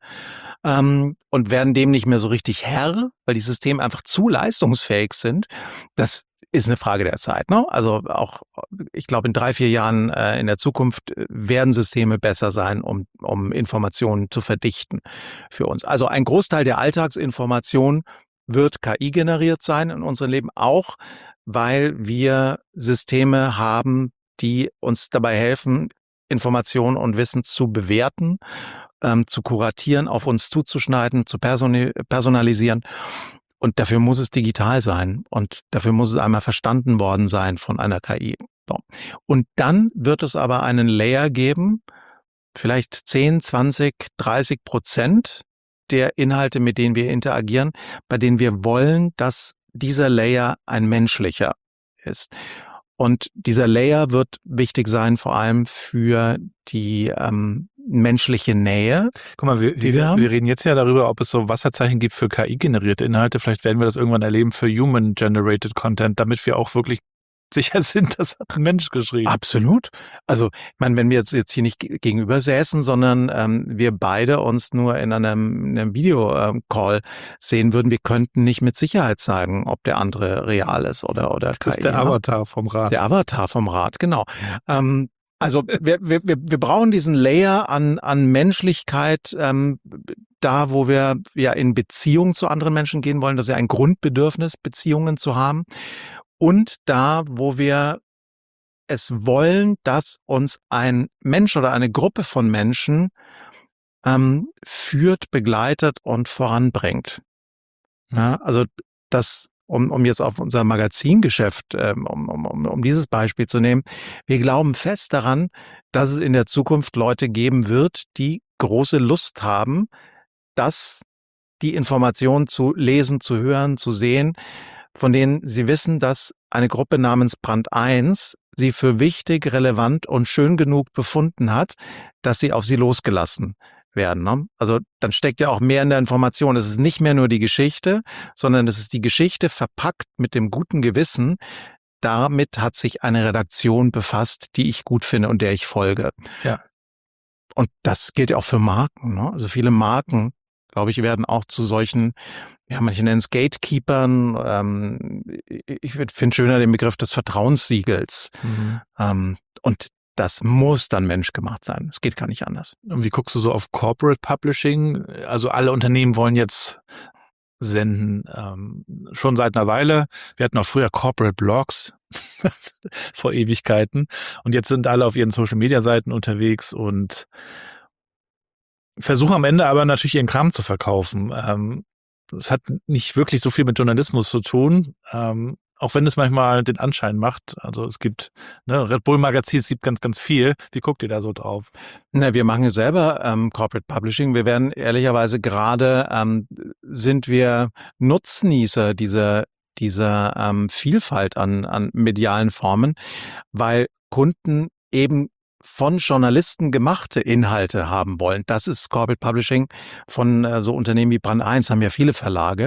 und werden dem nicht mehr so richtig Herr, weil die Systeme einfach zu leistungsfähig sind. Das ist eine Frage der Zeit, ne? Also auch, ich glaube, in 3-4 Jahren in der Zukunft werden Systeme besser sein, um Informationen zu verdichten für uns. Also ein Großteil der Alltagsinformation wird KI-generiert sein in unserem Leben, auch weil wir Systeme haben, die uns dabei helfen, Informationen und Wissen zu bewerten, zu kuratieren, auf uns zuzuschneiden, zu personalisieren. Und dafür muss es digital sein und dafür muss es einmal verstanden worden sein von einer KI. So. Und dann wird es aber einen Layer geben, vielleicht 10, 20, 30% der Inhalte, mit denen wir interagieren, bei denen wir wollen, dass dieser Layer ein menschlicher ist. Und dieser Layer wird wichtig sein, vor allem für die menschliche Nähe. Guck mal, wir reden jetzt ja darüber, ob es so Wasserzeichen gibt für KI-generierte Inhalte. Vielleicht werden wir das irgendwann erleben für Human-Generated Content, damit wir auch wirklich sicher sind, das hat ein Mensch geschrieben. Absolut. Also, ich meine, wenn wir jetzt hier nicht gegenüber säßen, sondern wir beide uns nur in einem Videocall sehen würden, wir könnten nicht mit Sicherheit sagen, ob der andere real ist oder das KI. Das ist der Avatar vom Rat. Der Avatar vom Rat, genau. Also wir brauchen diesen Layer an Menschlichkeit, da wo wir ja in Beziehung zu anderen Menschen gehen wollen, das ist ja ein Grundbedürfnis, Beziehungen zu haben. Und da, wo wir es wollen, dass uns ein Mensch oder eine Gruppe von Menschen führt, begleitet und voranbringt. Ja, also das, um jetzt auf unser Magazingeschäft, um dieses Beispiel zu nehmen, wir glauben fest daran, dass es in der Zukunft Leute geben wird, die große Lust haben, die Informationen zu lesen, zu hören, zu sehen, von denen sie wissen, dass eine Gruppe namens Brand 1 sie für wichtig, relevant und schön genug befunden hat, dass sie auf sie losgelassen werden. Ne? Also dann steckt ja auch mehr in der Information. Es ist nicht mehr nur die Geschichte, sondern es ist die Geschichte verpackt mit dem guten Gewissen. Damit hat sich eine Redaktion befasst, die ich gut finde und der ich folge. Ja. Und das gilt ja auch für Marken, ne? Also viele Marken, glaube ich, werden auch zu solchen, ja, manche nennen es Gatekeepern. Ich finde schöner den Begriff des Vertrauenssiegels. Und das muss dann menschgemacht sein. Es geht gar nicht anders. Und wie guckst du so auf Corporate Publishing? Also alle Unternehmen wollen jetzt senden, schon seit einer Weile. Wir hatten auch früher Corporate Blogs vor Ewigkeiten. Und jetzt sind alle auf ihren Social-Media-Seiten unterwegs und versuchen am Ende aber natürlich ihren Kram zu verkaufen. Es hat nicht wirklich so viel mit Journalismus zu tun, auch wenn es manchmal den Anschein macht. Also es gibt Red Bull Magazin, es gibt ganz, ganz viel. Wie guckt ihr da so drauf? Na, wir machen selber Corporate Publishing. Wir werden ehrlicherweise gerade, sind wir Nutznießer dieser Vielfalt an medialen Formen, weil Kunden eben von Journalisten gemachte Inhalte haben wollen. Das ist Corporate Publishing von so Unternehmen wie Brand 1, haben ja viele Verlage.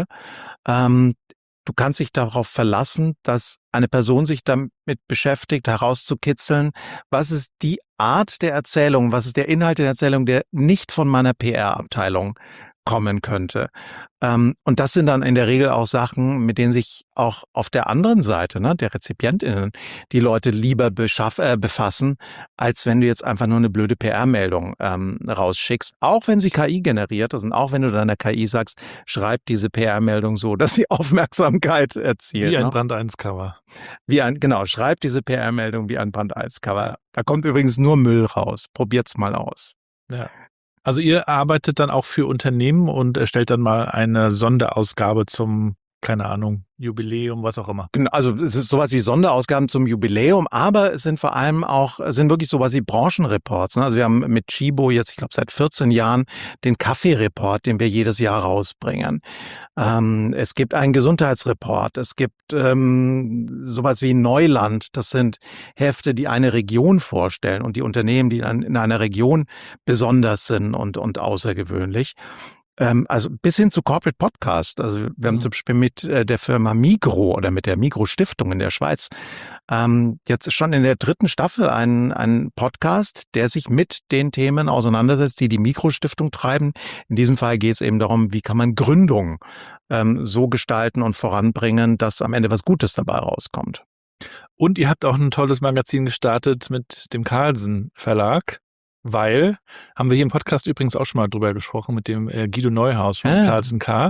Du kannst dich darauf verlassen, dass eine Person sich damit beschäftigt, herauszukitzeln, was ist die Art der Erzählung, was ist der Inhalt der Erzählung, der nicht von meiner PR-Abteilung kommen könnte. Und das sind dann in der Regel auch Sachen, mit denen sich auch auf der anderen Seite, der RezipientInnen, die Leute lieber befassen, als wenn du jetzt einfach nur eine blöde PR-Meldung rausschickst. Auch wenn sie KI generiert ist und auch wenn du deiner KI sagst, schreib diese PR-Meldung so, dass sie Aufmerksamkeit erzielt. Wie ein Brand 1-Cover. Schreib diese PR-Meldung wie ein Brand 1-Cover. Da kommt übrigens nur Müll raus. Probiert's mal aus. Ja. Also ihr arbeitet dann auch für Unternehmen und erstellt dann mal eine Sonderausgabe zum, keine Ahnung, Jubiläum, was auch immer. Genau, also es ist sowas wie Sonderausgaben zum Jubiläum, aber es sind vor allem auch, wirklich sowas wie Branchenreports. Also wir haben mit Chibo jetzt, ich glaube seit 14 Jahren, den Kaffee-Report, den wir jedes Jahr rausbringen. Es gibt einen Gesundheitsreport, es gibt sowas wie Neuland, das sind Hefte, die eine Region vorstellen und die Unternehmen, die in einer Region besonders sind und außergewöhnlich. Also bis hin zu Corporate Podcast. Also wir haben zum Beispiel mit der Firma Migro oder mit der Migro Stiftung in der Schweiz jetzt schon in der 3. Staffel einen Podcast, der sich mit den Themen auseinandersetzt, die Migro Stiftung treiben. In diesem Fall geht es eben darum, wie kann man Gründung so gestalten und voranbringen, dass am Ende was Gutes dabei rauskommt. Und ihr habt auch ein tolles Magazin gestartet mit dem Carlsen Verlag. Weil, haben wir hier im Podcast übrigens auch schon mal drüber gesprochen, mit dem Guido Neuhaus von Carlsen K.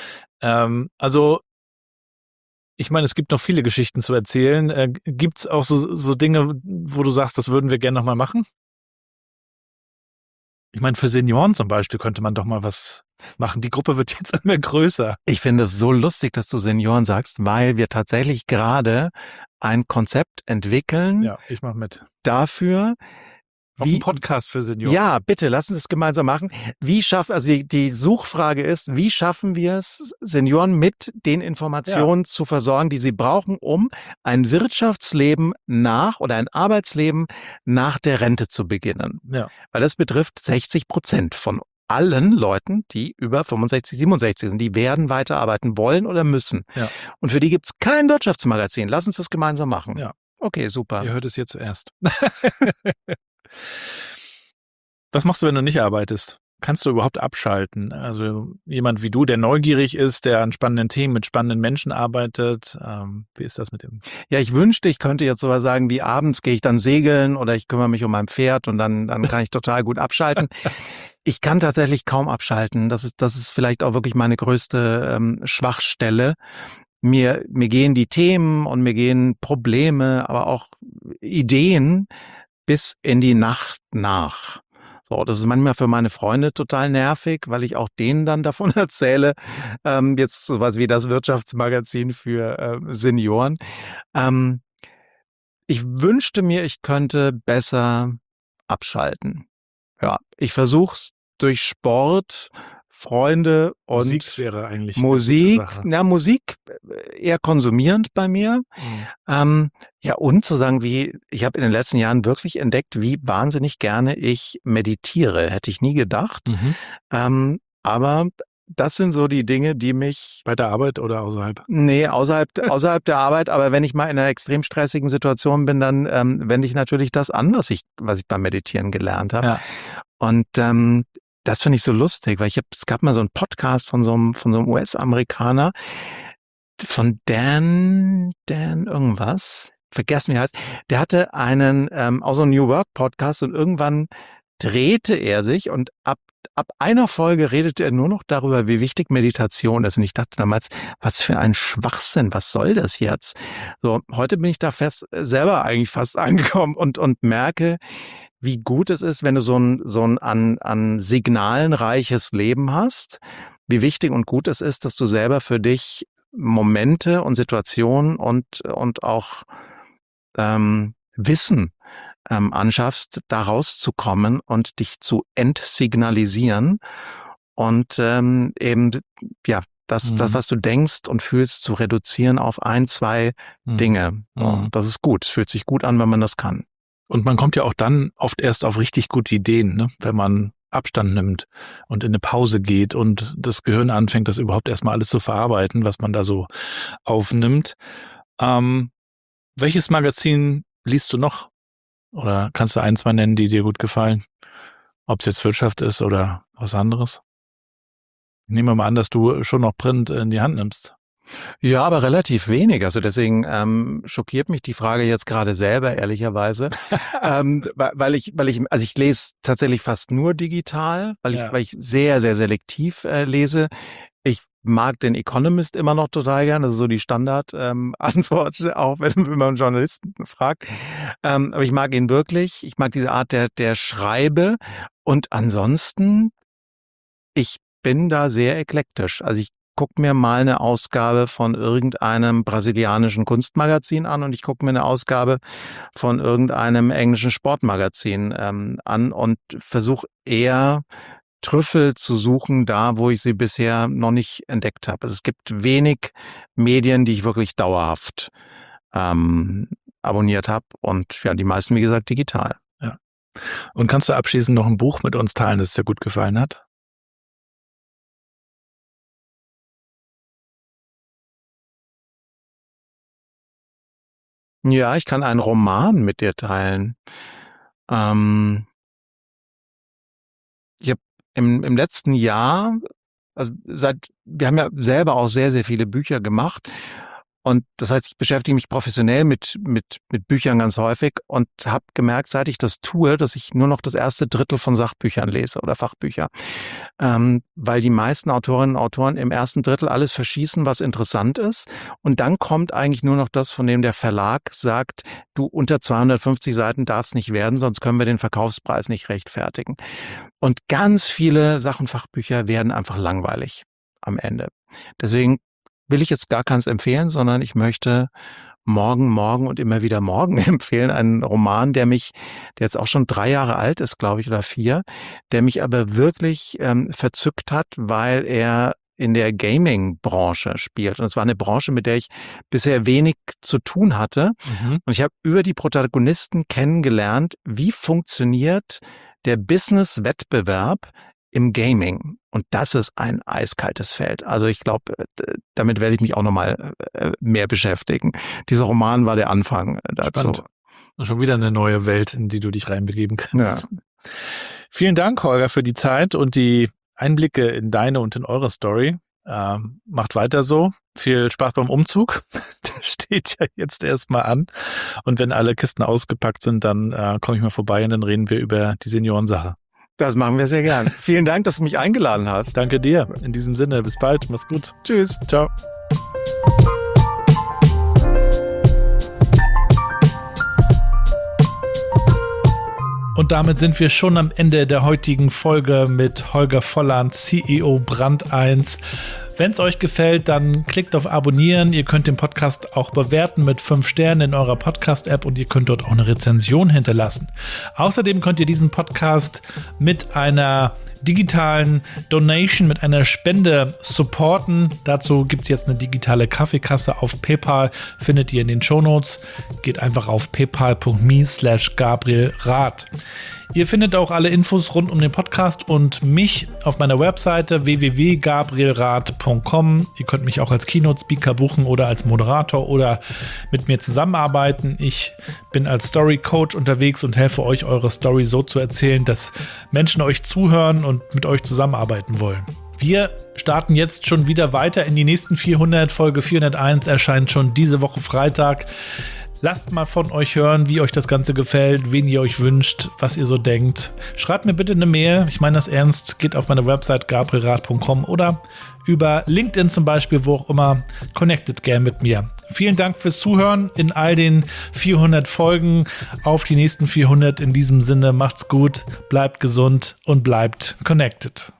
Also, ich meine, es gibt noch viele Geschichten zu erzählen. Gibt's auch so Dinge, wo du sagst, das würden wir gerne nochmal machen? Ich meine, für Senioren zum Beispiel könnte man doch mal was machen. Die Gruppe wird jetzt immer größer. Ich finde es so lustig, dass du Senioren sagst, weil wir tatsächlich gerade ein Konzept entwickeln. Ja, ich mache mit. Dafür, Auch ein Podcast für Senioren. Ja, bitte, lass uns das gemeinsam machen. Die Suchfrage ist, wie schaffen wir es, Senioren mit den Informationen zu versorgen, die sie brauchen, um ein Wirtschaftsleben oder ein Arbeitsleben nach der Rente zu beginnen? Ja. Weil das betrifft 60% von allen Leuten, die über 65, 67 sind, die werden weiterarbeiten wollen oder müssen. Ja. Und für die gibt's kein Wirtschaftsmagazin. Lass uns das gemeinsam machen. Ja. Okay, super. Ihr hört es hier zuerst. Was machst du, wenn du nicht arbeitest? Kannst du überhaupt abschalten? Also jemand wie du, der neugierig ist, der an spannenden Themen mit spannenden Menschen arbeitet. Wie ist das mit dem? Ja, ich wünschte, ich könnte jetzt sowas sagen wie abends gehe ich dann segeln oder ich kümmere mich um mein Pferd und dann kann ich total gut abschalten. Ich kann tatsächlich kaum abschalten. Das ist vielleicht auch wirklich meine größte Schwachstelle. Mir gehen die Themen und mir gehen Probleme, aber auch Ideen bis in die Nacht nach. So, das ist manchmal für meine Freunde total nervig, weil ich auch denen dann davon erzähle, jetzt sowas wie das Wirtschaftsmagazin für Senioren. Ich wünschte mir, ich könnte besser abschalten. Ja, ich versuch's durch Sport, Freunde und Musik wäre eigentlich Musik. eine gute Sache. Ja, Musik eher konsumierend bei mir. Ja, und zu sagen, ich habe in den letzten Jahren wirklich entdeckt, wie wahnsinnig gerne ich meditiere. Hätte ich nie gedacht. Aber das sind so die Dinge, die mich... Bei der Arbeit oder außerhalb? Nee, außerhalb der Arbeit. Aber wenn ich mal in einer extrem stressigen Situation bin, dann wende ich natürlich das an, was ich beim Meditieren gelernt habe. Ja. Und das finde ich so lustig, weil es gab mal so einen Podcast von so einem US-Amerikaner, von Dan irgendwas, vergessen wie er heißt. Der hatte einen, auch so einen New Work Podcast und irgendwann drehte er sich und ab einer Folge redete er nur noch darüber, wie wichtig Meditation ist. Und ich dachte damals, was für ein Schwachsinn, was soll das jetzt? So, heute bin ich da selber eigentlich fast angekommen und merke, wie gut es ist, wenn du so ein an Signalen reiches Leben hast, wie wichtig und gut es ist, dass du selber für dich Momente und Situationen und auch Wissen anschaffst, da rauszukommen und dich zu entsignalisieren und eben das, was du denkst und fühlst, zu reduzieren auf 1, 2 Dinge. So, das ist gut. Es fühlt sich gut an, wenn man das kann. Und man kommt ja auch dann oft erst auf richtig gute Ideen, ne? Wenn man Abstand nimmt und in eine Pause geht und das Gehirn anfängt, das überhaupt erstmal alles zu verarbeiten, was man da so aufnimmt. Welches Magazin liest du noch? Oder kannst du 1, 2 nennen, die dir gut gefallen? Ob es jetzt Wirtschaft ist oder was anderes? Ich nehme mal an, dass du schon noch Print in die Hand nimmst. Ja, aber relativ wenig. Also deswegen schockiert mich die Frage jetzt gerade selber, ehrlicherweise. weil ich lese tatsächlich fast nur digital, weil ich sehr, sehr selektiv lese. Ich mag den Economist immer noch total gern. Das ist so die Standardantwort, auch wenn man einen Journalisten fragt. Aber ich mag ihn wirklich. Ich mag diese Art der Schreibe. Und ansonsten, ich bin da sehr eklektisch. Also ich guck mir mal eine Ausgabe von irgendeinem brasilianischen Kunstmagazin an und ich gucke mir eine Ausgabe von irgendeinem englischen Sportmagazin an und versuche eher Trüffel zu suchen, da wo ich sie bisher noch nicht entdeckt habe. Also es gibt wenig Medien, die ich wirklich dauerhaft abonniert habe und ja, die meisten, wie gesagt, digital. Ja. Und kannst du abschließend noch ein Buch mit uns teilen, das dir gut gefallen hat? Ja, ich kann einen Roman mit dir teilen. Ich habe im letzten Jahr, also wir haben ja selber auch sehr, sehr viele Bücher gemacht. Und das heißt, ich beschäftige mich professionell mit Büchern ganz häufig und habe gemerkt, seit ich das tue, dass ich nur noch das erste Drittel von Sachbüchern lese oder Fachbücher. Weil die meisten Autorinnen und Autoren im ersten Drittel alles verschießen, was interessant ist. Und dann kommt eigentlich nur noch das, von dem der Verlag sagt, du, unter 250 Seiten darf's nicht werden, sonst können wir den Verkaufspreis nicht rechtfertigen. Und ganz viele Sach- und Fachbücher werden einfach langweilig am Ende. Deswegen will ich jetzt gar keins empfehlen, sondern ich möchte morgen und immer wieder morgen empfehlen. Einen Roman, der jetzt auch schon 3 Jahre alt ist, glaube ich, oder 4, der mich aber wirklich verzückt hat, weil er in der Gaming-Branche spielt. Und es war eine Branche, mit der ich bisher wenig zu tun hatte. Und ich habe über die Protagonisten kennengelernt, wie funktioniert der Business-Wettbewerb im Gaming. Und das ist ein eiskaltes Feld. Also ich glaube, damit werde ich mich auch nochmal mehr beschäftigen. Dieser Roman war der Anfang dazu. Spannend. Und schon wieder eine neue Welt, in die du dich reinbegeben kannst. Ja. Vielen Dank, Holger, für die Zeit und die Einblicke in deine und in eure Story. Macht weiter so. Viel Spaß beim Umzug. Der steht ja jetzt erstmal an. Und wenn alle Kisten ausgepackt sind, dann komme ich mal vorbei und dann reden wir über die Seniorensache. Das machen wir sehr gern. Vielen Dank, dass du mich eingeladen hast. Danke dir. In diesem Sinne, bis bald. Mach's gut. Tschüss. Ciao. Und damit sind wir schon am Ende der heutigen Folge mit Holger Volland, CEO Brand 1. Wenn es euch gefällt, dann klickt auf Abonnieren. Ihr könnt den Podcast auch bewerten mit 5 Sternen in eurer Podcast-App und ihr könnt dort auch eine Rezension hinterlassen. Außerdem könnt ihr diesen Podcast mit einer digitalen Donation, mit einer Spende supporten. Dazu gibt es jetzt eine digitale Kaffeekasse auf PayPal, findet ihr in den Shownotes. Geht einfach auf paypal.me/GabrielRath. Ihr findet auch alle Infos rund um den Podcast und mich auf meiner Webseite www.gabrielrath.com. Ihr könnt mich auch als Keynote-Speaker buchen oder als Moderator oder mit mir zusammenarbeiten. Ich bin als Story-Coach unterwegs und helfe euch, eure Story so zu erzählen, dass Menschen euch zuhören und mit euch zusammenarbeiten wollen. Wir starten jetzt schon wieder weiter in die nächsten 400. Folge 401 erscheint schon diese Woche Freitag. Lasst mal von euch hören, wie euch das Ganze gefällt, wen ihr euch wünscht, was ihr so denkt. Schreibt mir bitte eine Mail, ich meine das ernst, geht auf meine Website gabrielrath.com oder über LinkedIn zum Beispiel, wo auch immer, connectet gern mit mir. Vielen Dank fürs Zuhören in all den 400 Folgen, auf die nächsten 400. In diesem Sinne, macht's gut, bleibt gesund und bleibt connected.